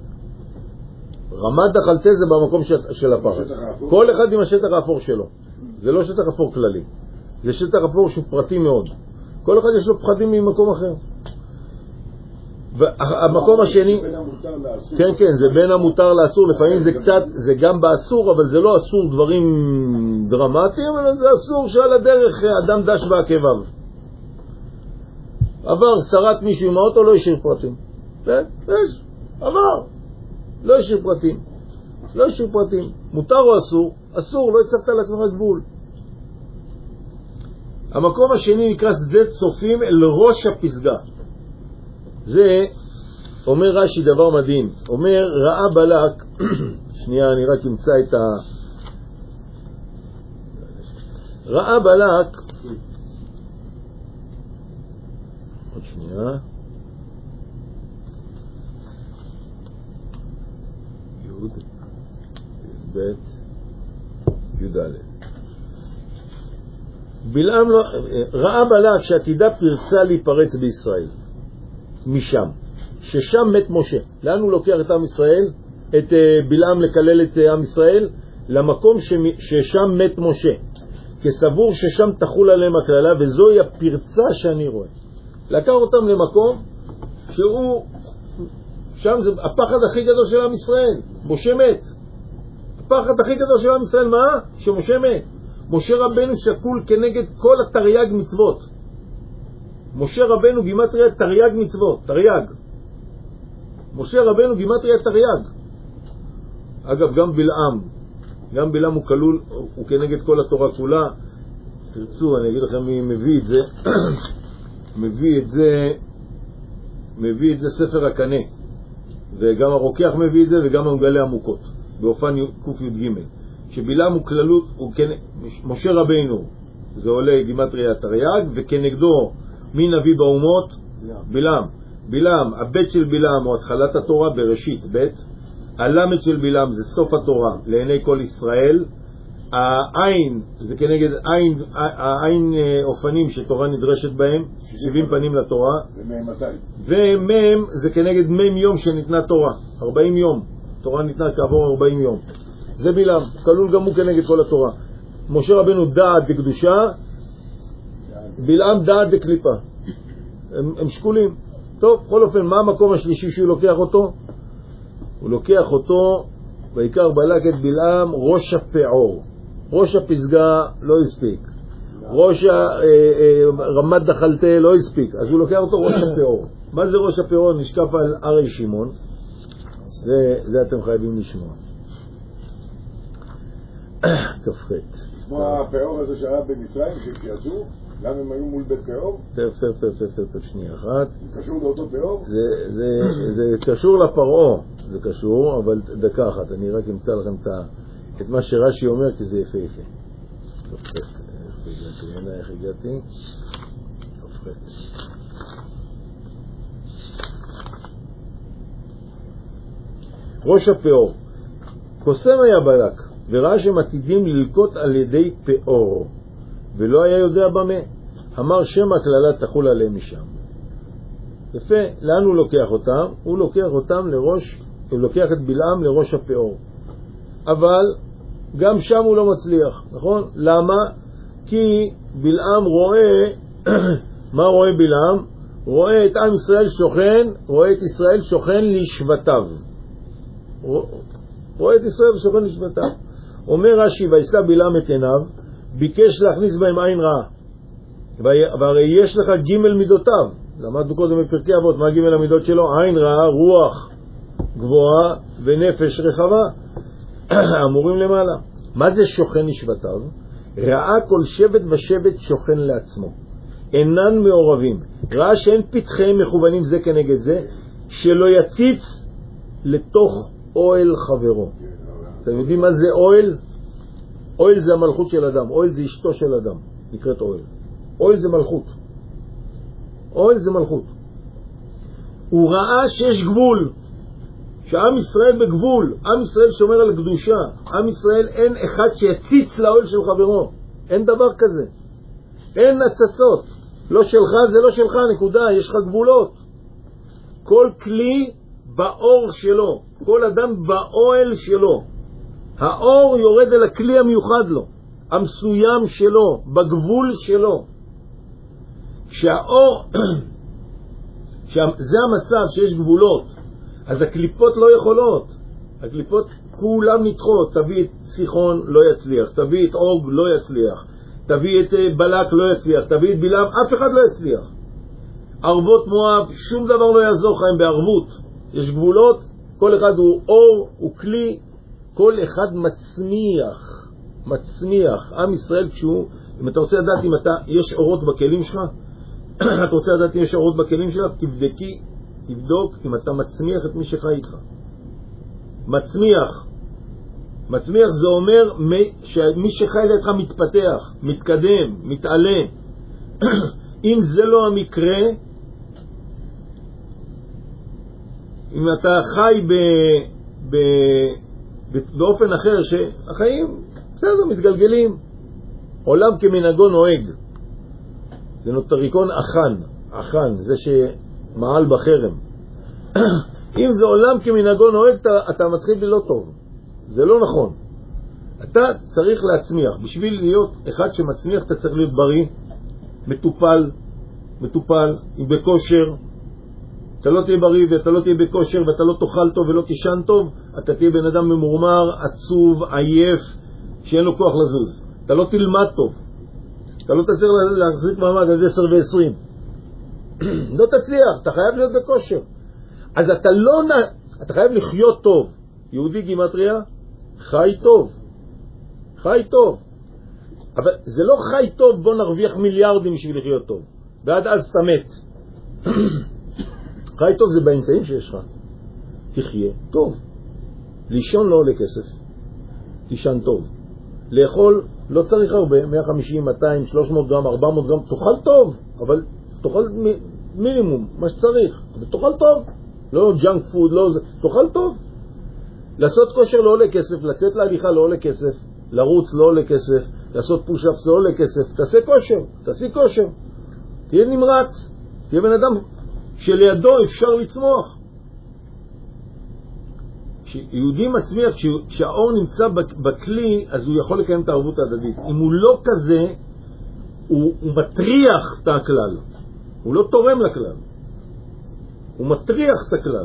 רמת דחלתה זה במקום של, של הפחד. כל אחד עם השטח האפור שלו. זה לא שטח אפור כללי. זה שטח אפור שהוא פרטי מאוד. כל אחד יש לו פחדים ממקום אחר. והמקום השני, כן כן, זה בין המותר לאסור. לפעמים זה קצת, זה גם באסור, אבל זה לא אסור דברים דרמטיים, אלא זה אסור שעל הדרך אדם דש בעקביו. עבר, שרת מישהו עם האוטו, לא ישאיר פרטים. יש, עבר, לא ישאיר פרטים. לא ישאיר פרטים. מותר או אסור? אסור, לא יצטרכת על עצמך גבול. המקום השני נקרא שדה צופים אל ראש הפסגה. זה אומר רש"י דבר מדהים. אומר ראה בלק, שנייה אני רק אמצא את ה... ראה בלק, עוד שנייה, יוד, בית, ידלת. בלעם לא... ראה בלק שעתידה פרצה להיפרץ בישראל. משם, ששם מת משה. לאן הוא לוקח את עם ישראל? את uh, בלעם לקלל את uh, עם ישראל? למקום ש... ששם מת משה. כסבור ששם תחול עליהם הכללה, וזוהי הפרצה שאני רואה. לקח אותם למקום שהוא, שם זה הפחד הכי גדול של עם ישראל. משה מת. הפחד הכי גדול של עם ישראל, מה? שמשה מת. משה רבנו שקול כנגד כל התרי"ג מצוות. משה רבנו גימטריה תרי"ג מצוות, תרי"ג. משה רבנו גימטריה תרי"ג. אגב, גם בלעם, גם בלעם הוא כלול, הוא כנגד כל התורה כולה. תרצו, אני אגיד לכם מי מביא את זה. מביא את זה, מביא את זה ספר הקנה. וגם הרוקח מביא את זה, וגם המגלה עמוקות, באופן ק"ג. שבלעם הוא כללות, הוא כנ... משה רבנו, זה עולה גימטריה תרי"ג, וכנגדו מי נביא באומות? בלעם. בלעם, הבית של בלעם הוא התחלת התורה בראשית, בית. הלמד של בלעם זה סוף התורה לעיני כל ישראל. העין זה כנגד עין, העין אופנים שתורה נדרשת בהם, שבעים פנים לתורה. ומם זה כנגד מם יום שניתנה תורה, ארבעים יום. תורה ניתנה כעבור ארבעים יום. זה בלעם, כלול גם הוא כנגד כל התורה. משה רבנו דעת דקדושה, בלעם דעת דקליפה. הם, הם שקולים. טוב, בכל אופן, מה המקום השלישי שהוא לוקח אותו? הוא לוקח אותו, בעיקר בלק את בלעם, ראש הפעור. ראש הפסגה לא הספיק, ראש רמת דחלתה לא הספיק, אז הוא לוקח אותו ראש הפאור. מה זה ראש הפאור? נשקף על הרי שמעון, זה, זה אתם חייבים לשמוע. כפחת. כמו הפאור הזה שהיה במצרים שתיעזו, למה הם היו מול בית פאור? תף, תף, תף, תף, תף, שנייה אחת. קשור לאותו פאור? זה, זה, זה קשור לפרעה, זה קשור, אבל דקה אחת, אני רק אמצא לכם את, את מה שרש"י אומר, כי זה יפה יפה. כפחת, איך הגעתי? הנה, איך הגעתי? כפחת. ראש הפאור. קוסם היה בלק, וראה שהם עתידים ללקוט על ידי פאור, ולא היה יודע במה. אמר שם הכללה תחול עליהם משם. יפה, לאן הוא לוקח אותם? הוא לוקח אותם לראש, הוא לוקח את בלעם לראש הפאור. אבל גם שם הוא לא מצליח, נכון? למה? כי בלעם רואה, מה רואה בלעם? רואה את עם ישראל שוכן, רואה את ישראל שוכן לשבטיו. רואה את ישראל שוכן לשבטיו. אומר רש"י, וישא בלעם את עיניו, ביקש להכניס בהם עין רעה. והרי יש לך ג' מידותיו. למדנו קודם בפרקי אבות, מה ג' המידות שלו? עין רעה, רוח גבוהה ונפש רחבה. אמורים למעלה. מה זה שוכן לשבטיו? ראה כל שבט ושבט שוכן לעצמו. אינן מעורבים. ראה שאין פתחיהם מכוונים זה כנגד זה, שלא יציץ לתוך אוהל חברו. אתם יודעים מה זה אוהל? אוהל זה המלכות של אדם, אוהל זה אשתו של אדם, נקראת אוהל. אוהל זה מלכות. אוהל זה מלכות. הוא ראה שיש גבול, שעם ישראל בגבול, עם ישראל שומר על הקדושה, עם ישראל אין אחד שיציץ לאוהל של חברו, אין דבר כזה, אין הצצות, לא שלך זה לא שלך, נקודה, יש לך גבולות. כל כלי באור שלו, כל אדם באוהל שלו. האור יורד אל הכלי המיוחד לו, המסוים שלו, בגבול שלו. כשהאור, זה המצב שיש גבולות, אז הקליפות לא יכולות. הקליפות כולם נדחות. תביא את סיחון לא יצליח, תביא את אוג לא יצליח, תביא את בלק לא יצליח, תביא את בלעם, אף אחד לא יצליח. ערבות מואב, שום דבר לא יעזור לך, הם בערבות. יש גבולות, כל אחד הוא אור, הוא כלי, כל אחד מצמיח, מצמיח. עם ישראל כשהוא, אם אתה רוצה לדעת אם אתה, יש אורות בכלים שלך, אתה רוצה לדעת אם יש אורות בכלים שלך, תבדקי, תבדוק אם אתה מצמיח את מי שחי איתך. מצמיח. מצמיח זה אומר שמי שחי איתך מתפתח, מתקדם, מתעלה. אם זה לא המקרה, אם אתה חי ב, ב, ב, באופן אחר, שהחיים בסדר, מתגלגלים, עולם כמנהגו נוהג. זה נוטריקון אחן, אחן, זה שמעל בחרם. אם זה עולם כמנהגו נוהג, אתה, אתה מתחיל לי לא טוב. זה לא נכון. אתה צריך להצמיח. בשביל להיות אחד שמצמיח, אתה צריך להיות בריא, מטופל, מטופל, בכושר. אתה לא תהיה בריא ואתה לא תהיה בכושר ואתה לא תאכל טוב ולא תישן טוב, אתה תהיה בן אדם ממורמר, עצוב, עייף, שאין לו כוח לזוז. אתה לא תלמד טוב. אתה לא תצליח להחזיק מעמד עד עשר ועשרים. לא תצליח, אתה חייב להיות בכושר. אז אתה לא, אתה חייב לחיות טוב. יהודי גימטריה, חי טוב. חי טוב. אבל זה לא חי טוב, בוא נרוויח מיליארדים בשביל לחיות טוב. ועד אז אתה מת. חי טוב זה באמצעים שיש לך. תחיה טוב. לישון לא עולה כסף. תישן טוב. לאכול לא צריך הרבה, מאה וחמישים, מאתיים, שלוש מאות גרם, ארבע מאות גרם, תאכל טוב, אבל תאכל מינימום, מה שצריך, אבל תאכל טוב. לא ג'אנק פוד, לא זה, תאכל טוב. לעשות כושר לא עולה כסף, לצאת להליכה לא עולה כסף, לרוץ לא עולה כסף, לעשות פוש-אפס לא עולה כסף, תעשה כושר, תעשי כושר. תהיה נמרץ, תהיה בן אדם שלידו אפשר לצמוח. כשיהודי מצמיח, כשהאור נמצא בכלי, אז הוא יכול לקיים את הערבות ההדדית. אם הוא לא כזה, הוא, הוא מטריח את הכלל. הוא לא תורם לכלל. הוא מטריח את הכלל.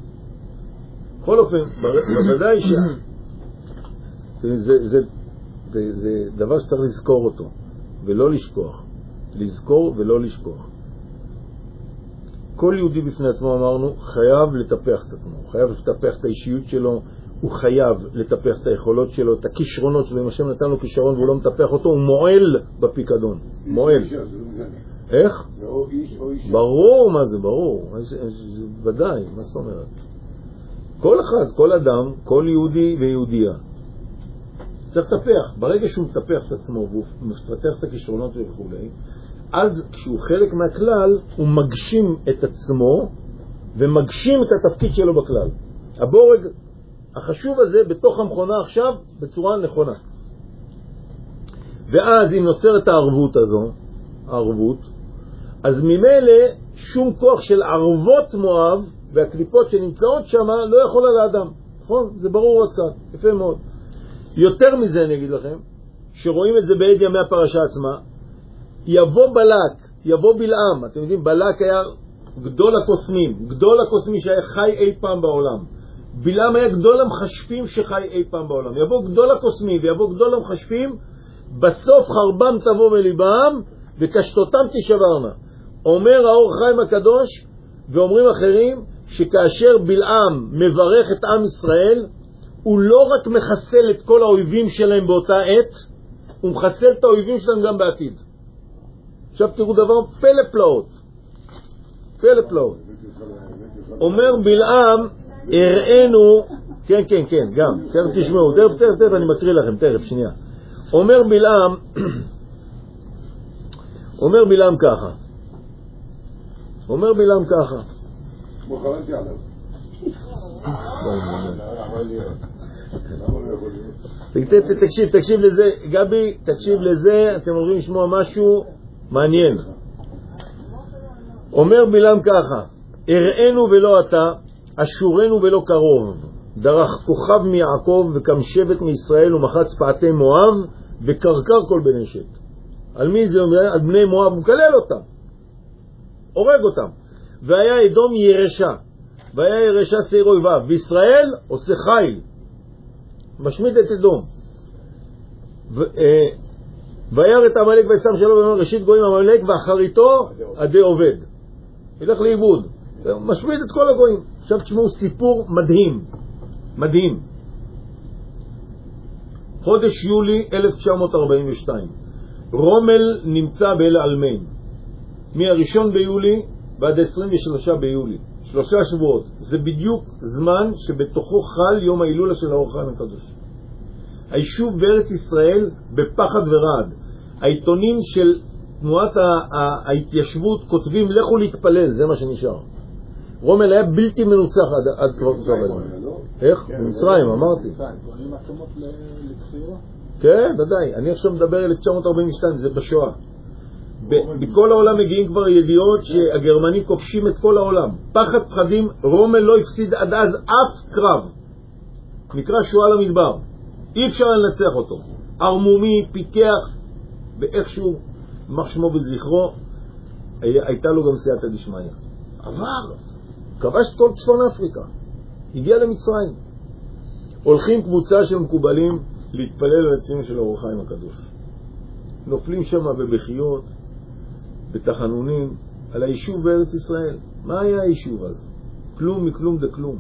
בכל אופן, בוודאי ש... זה, זה, וזה דבר שצריך לזכור אותו, ולא לשכוח. לזכור ולא לשכוח. כל יהודי בפני עצמו, אמרנו, חייב לטפח את עצמו, חייב לטפח את האישיות שלו, הוא חייב לטפח את היכולות שלו, את הכישרונות שלו. אם השם נתן לו כישרון והוא לא מטפח אותו, הוא מועל בפיקדון. מועל. איך? זה או איש או אישה. ברור מה זה, ברור. זה, זה ודאי, מה זאת אומרת? כל אחד, כל אדם, כל יהודי ויהודייה צריך לטפח. ברגע שהוא מטפח את עצמו והוא מפתח את הכישרונות וכו', אז כשהוא חלק מהכלל, הוא מגשים את עצמו ומגשים את התפקיד שלו בכלל. הבורג החשוב הזה בתוך המכונה עכשיו בצורה נכונה. ואז אם נוצרת הערבות הזו, הערבות, אז ממילא שום כוח של ערבות מואב והקליפות שנמצאות שם לא יכול על האדם. נכון? זה ברור עד כאן. יפה מאוד. יותר מזה אני אגיד לכם, שרואים את זה בעד ימי הפרשה עצמה, יבוא בלק, יבוא בלעם. אתם יודעים, בלק היה גדול הקוסמים, גדול הקוסמי שהיה חי אי פעם בעולם. בלעם היה גדול המחשבים שחי אי פעם בעולם. יבוא גדול הקוסמי ויבוא גדול המחשבים, בסוף חרבם תבוא מליבם וקשתותם תשברנה. אומר האור חיים הקדוש, ואומרים אחרים, שכאשר בלעם מברך את עם ישראל, הוא לא רק מחסל את כל האויבים שלהם באותה עת, הוא מחסל את האויבים שלהם גם בעתיד. עכשיו תראו דבר פלא פלאות. פלא פלאות. אומר בלעם, הראינו, כן, כן, כן, גם, תכף תשמעו, תכף, תכף, תכף, אני מקריא לכם, תכף, שנייה. אומר בלעם, אומר בלעם ככה, אומר בלעם ככה. כמו חלנתי עליו. תקשיב, תקשיב לזה, גבי, תקשיב לזה, אתם הולכים לשמוע משהו מעניין. אומר בלעם ככה, הראינו ולא אתה, אשורנו ולא קרוב, דרך כוכב מיעקב וקם שבט מישראל ומחץ פעתי מואב וקרקר כל בני שת. על מי זה אומר? על בני מואב, הוא מקלל אותם, הורג אותם. והיה אדום ירשה, והיה ירשה שעיר אויביו, וישראל עושה חיל, משמיד את אדום. וירא את עמלק וישם שלו ואומר ראשית גויים עמלק ואחריתו עדי עובד, ילך לאיבוד, משמיד את כל הגויים. עכשיו תשמעו סיפור מדהים, מדהים. חודש יולי אלף תשע מאות ארבעים ושתיים, רומל נמצא באל העלמין, מהראשון ביולי ועד עשרים ושלושה ביולי, שלושה שבועות. זה בדיוק זמן שבתוכו חל יום ההילולה של האור החיים הקדוש. היישוב בארץ ישראל בפחד ורעד. העיתונים של תנועת ההתיישבות כותבים לכו להתפלל, זה מה שנשאר. רומל היה בלתי מנוצח עד, עד כבר כבר איך? במצרים, אמרתי. כן, ודאי. אני עכשיו מדבר אלף תשע מאות ארבעים ושתיים, זה בשואה. בכל העולם מגיעים כבר ידיעות שהגרמנים כובשים את כל העולם. פחד פחדים, רומל לא הפסיד עד אז אף קרב. נקרא שואה למדבר. אי אפשר לנצח אותו. ערמומי, פיקח, ואיכשהו, מח שמו בזכרו, הייתה לו גם סייעתא דשמיא. עבר, כבש את כל צפון אפריקה, הגיע למצרים. הולכים קבוצה של מקובלים להתפלל על הציון של האור החיים הקדוש. נופלים שם בבכיות, בתחנונים, על היישוב בארץ ישראל. מה היה היישוב אז? כלום מכלום דכלום.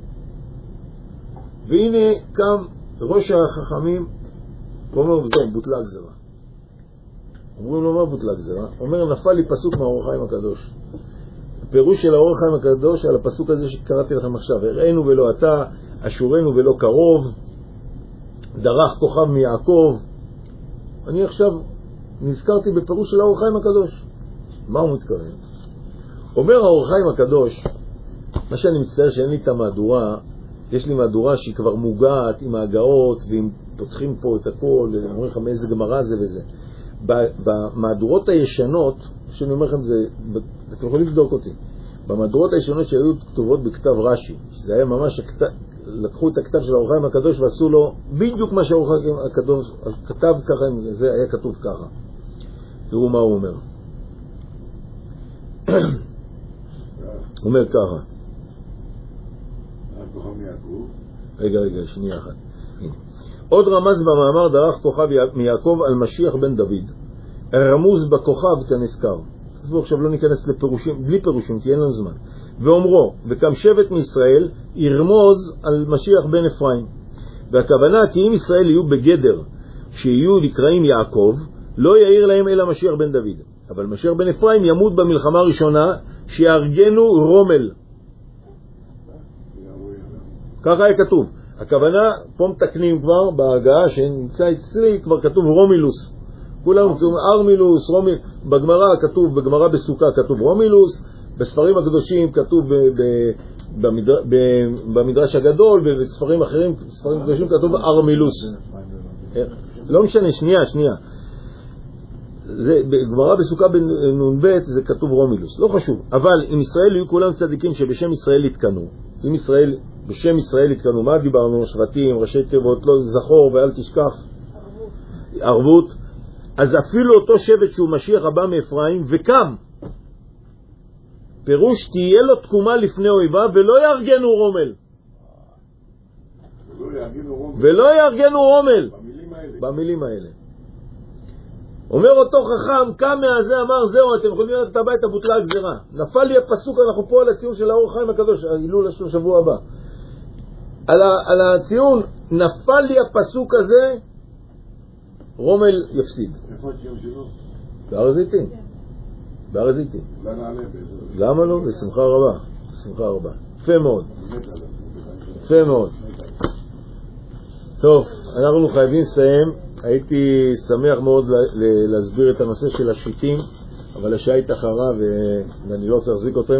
והנה קם ראש החכמים ואומר, טוב, בוטלה הגזרה. אומרים לו, מה בוטלה הגזרה? אומר, נפל לי פסוק מהאור החיים הקדוש. הפירוש של האור החיים הקדוש על הפסוק הזה שקראתי לכם עכשיו, הראינו ולא אתה, אשורנו ולא קרוב, דרך כוכב מיעקב. אני עכשיו נזכרתי בפירוש של האור החיים הקדוש. מה הוא מתכוון? אומר האור החיים הקדוש, מה שאני מצטער שאין לי את המהדורה, יש לי מהדורה שהיא כבר מוגעת עם ההגאות, ואם פותחים פה את הכל, אומרים לך מאיזה גמרא זה וזה. במהדורות הישנות, שאני אומר לכם, זה, אתם יכולים לבדוק אותי, במהדורות הישנות שהיו כתובות בכתב רש"י, שזה היה ממש, לקחו את הכתב של האור החיים הקדוש ועשו לו בדיוק מה שהאור החיים הקדוש כתב ככה, זה היה כתוב ככה. תראו מה הוא אומר. הוא אומר ככה. רגע, רגע, שנייה אחת. עוד רמז במאמר דרך כוכב מיעקב על משיח בן דוד. רמוז בכוכב כנזכר. אז בואו עכשיו לא ניכנס לפירושים, בלי פירושים, כי אין לנו זמן. ואומרו, וכם שבט מישראל ירמוז על משיח בן אפרים. והכוונה כי אם ישראל יהיו בגדר, שיהיו נקראים יעקב, לא יאיר להם אלא משיח בן דוד. אבל משיח בן אפרים ימות במלחמה הראשונה, שיארגנו רומל. ככה היה כתוב. הכוונה, פה מתקנים כבר בהגעה שנמצא אצלי, כבר כתוב רומילוס. כולנו כתוב ארמילוס, רומיל. בגמרא כתוב, בגמרא בסוכה כתוב רומילוס, בספרים הקדושים כתוב ב, ב, במדר, ב, במדרש הגדול, ובספרים אחרים, בספרים הקדושים כתוב ארמילוס. לא משנה, שנייה, שנייה. זה, בגמרא בסוכה בנ"ב זה כתוב רומילוס, לא חשוב. אבל אם ישראל יהיו כולם צדיקים שבשם ישראל יתקנו, אם ישראל, בשם ישראל יתקנו, מה דיברנו? שבטים, ראשי תיבות, לא זכור ואל תשכח, ערבות. אז אפילו אותו שבט שהוא משיח הבא מאפרים וקם, פירוש תהיה לו תקומה לפני אויבה ולא יארגנו רומל. ולא יארגנו רומל. במילים האלה. אומר אותו חכם, קם מהזה, אמר, זהו, אתם יכולים לראות את הביתה, בוטלה הגזירה. נפל לי הפסוק, אנחנו פה על הציון של האור החיים הקדוש, הילול של השבוע הבא. על, ה, על הציון, נפל לי הפסוק הזה, רומל יפסיד. איפה הציון שלו? בהר הזיתים. בהר הזיתים. למה לא? בשמחה רבה. בשמחה רבה. יפה מאוד. יפה מאוד. טוב, אנחנו חייבים לסיים. הייתי שמח מאוד להסביר את הנושא של השיטים, אבל השעה היא תחרה ואני לא רוצה להחזיק אתכם.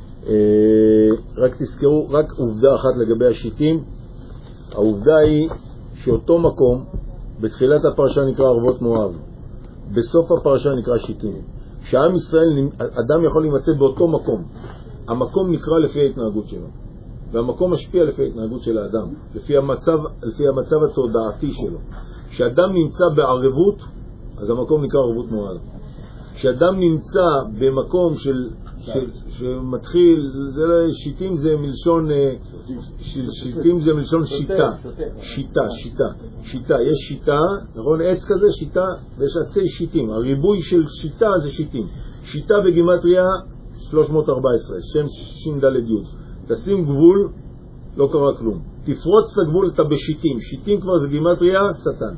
רק תזכרו, רק עובדה אחת לגבי השיטים. העובדה היא שאותו מקום, בתחילת הפרשה נקרא ערבות מואב, בסוף הפרשה נקרא שיטים. שעם ישראל, אדם יכול להימצא באותו מקום. המקום נקרא לפי ההתנהגות שלו, והמקום משפיע לפי ההתנהגות של האדם, לפי המצב, לפי המצב התודעתי שלו. כשאדם נמצא בערבות, אז המקום נקרא ערבות מואב. כשאדם נמצא במקום של, של שמתחיל, זה שיטים זה מלשון שיטים זה מלשון שיטה, שיטה, שיטה, שיטה, יש שיטה, נכון? עץ כזה שיטה, ויש עצי שיטים. הריבוי של שיטה זה שיטים. שיטה בגימטריה שלוש מאות וארבע עשרה, שם שין ד' י'. תשים גבול, לא קרה כלום. תפרוץ את הגבול, אתה בשיטים. שיטים כבר זה גימטריה, שטן.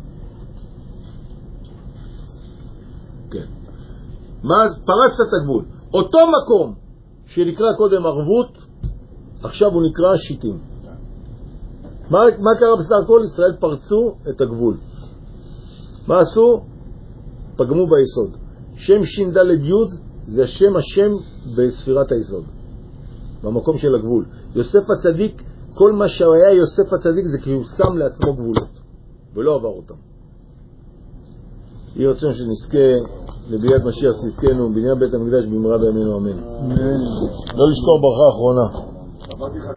כן. מה? פרצת את הגבול. אותו מקום שנקרא קודם ערבות, עכשיו הוא נקרא שיטים. מה, מה קרה בסך הכל? ישראל פרצו את הגבול. מה עשו? פגמו ביסוד. שם שין ד' י' זה השם השם בספירת היסוד, במקום של הגבול. יוסף הצדיק, כל מה שהיה יוסף הצדיק זה כי הוא שם לעצמו גבולות ולא עבר אותם. יהי רצון שנזכה לביאת משיח צדקנו בבניין בית המקדש במהרה בימינו אמן. לא לשכוח ברכה אחרונה.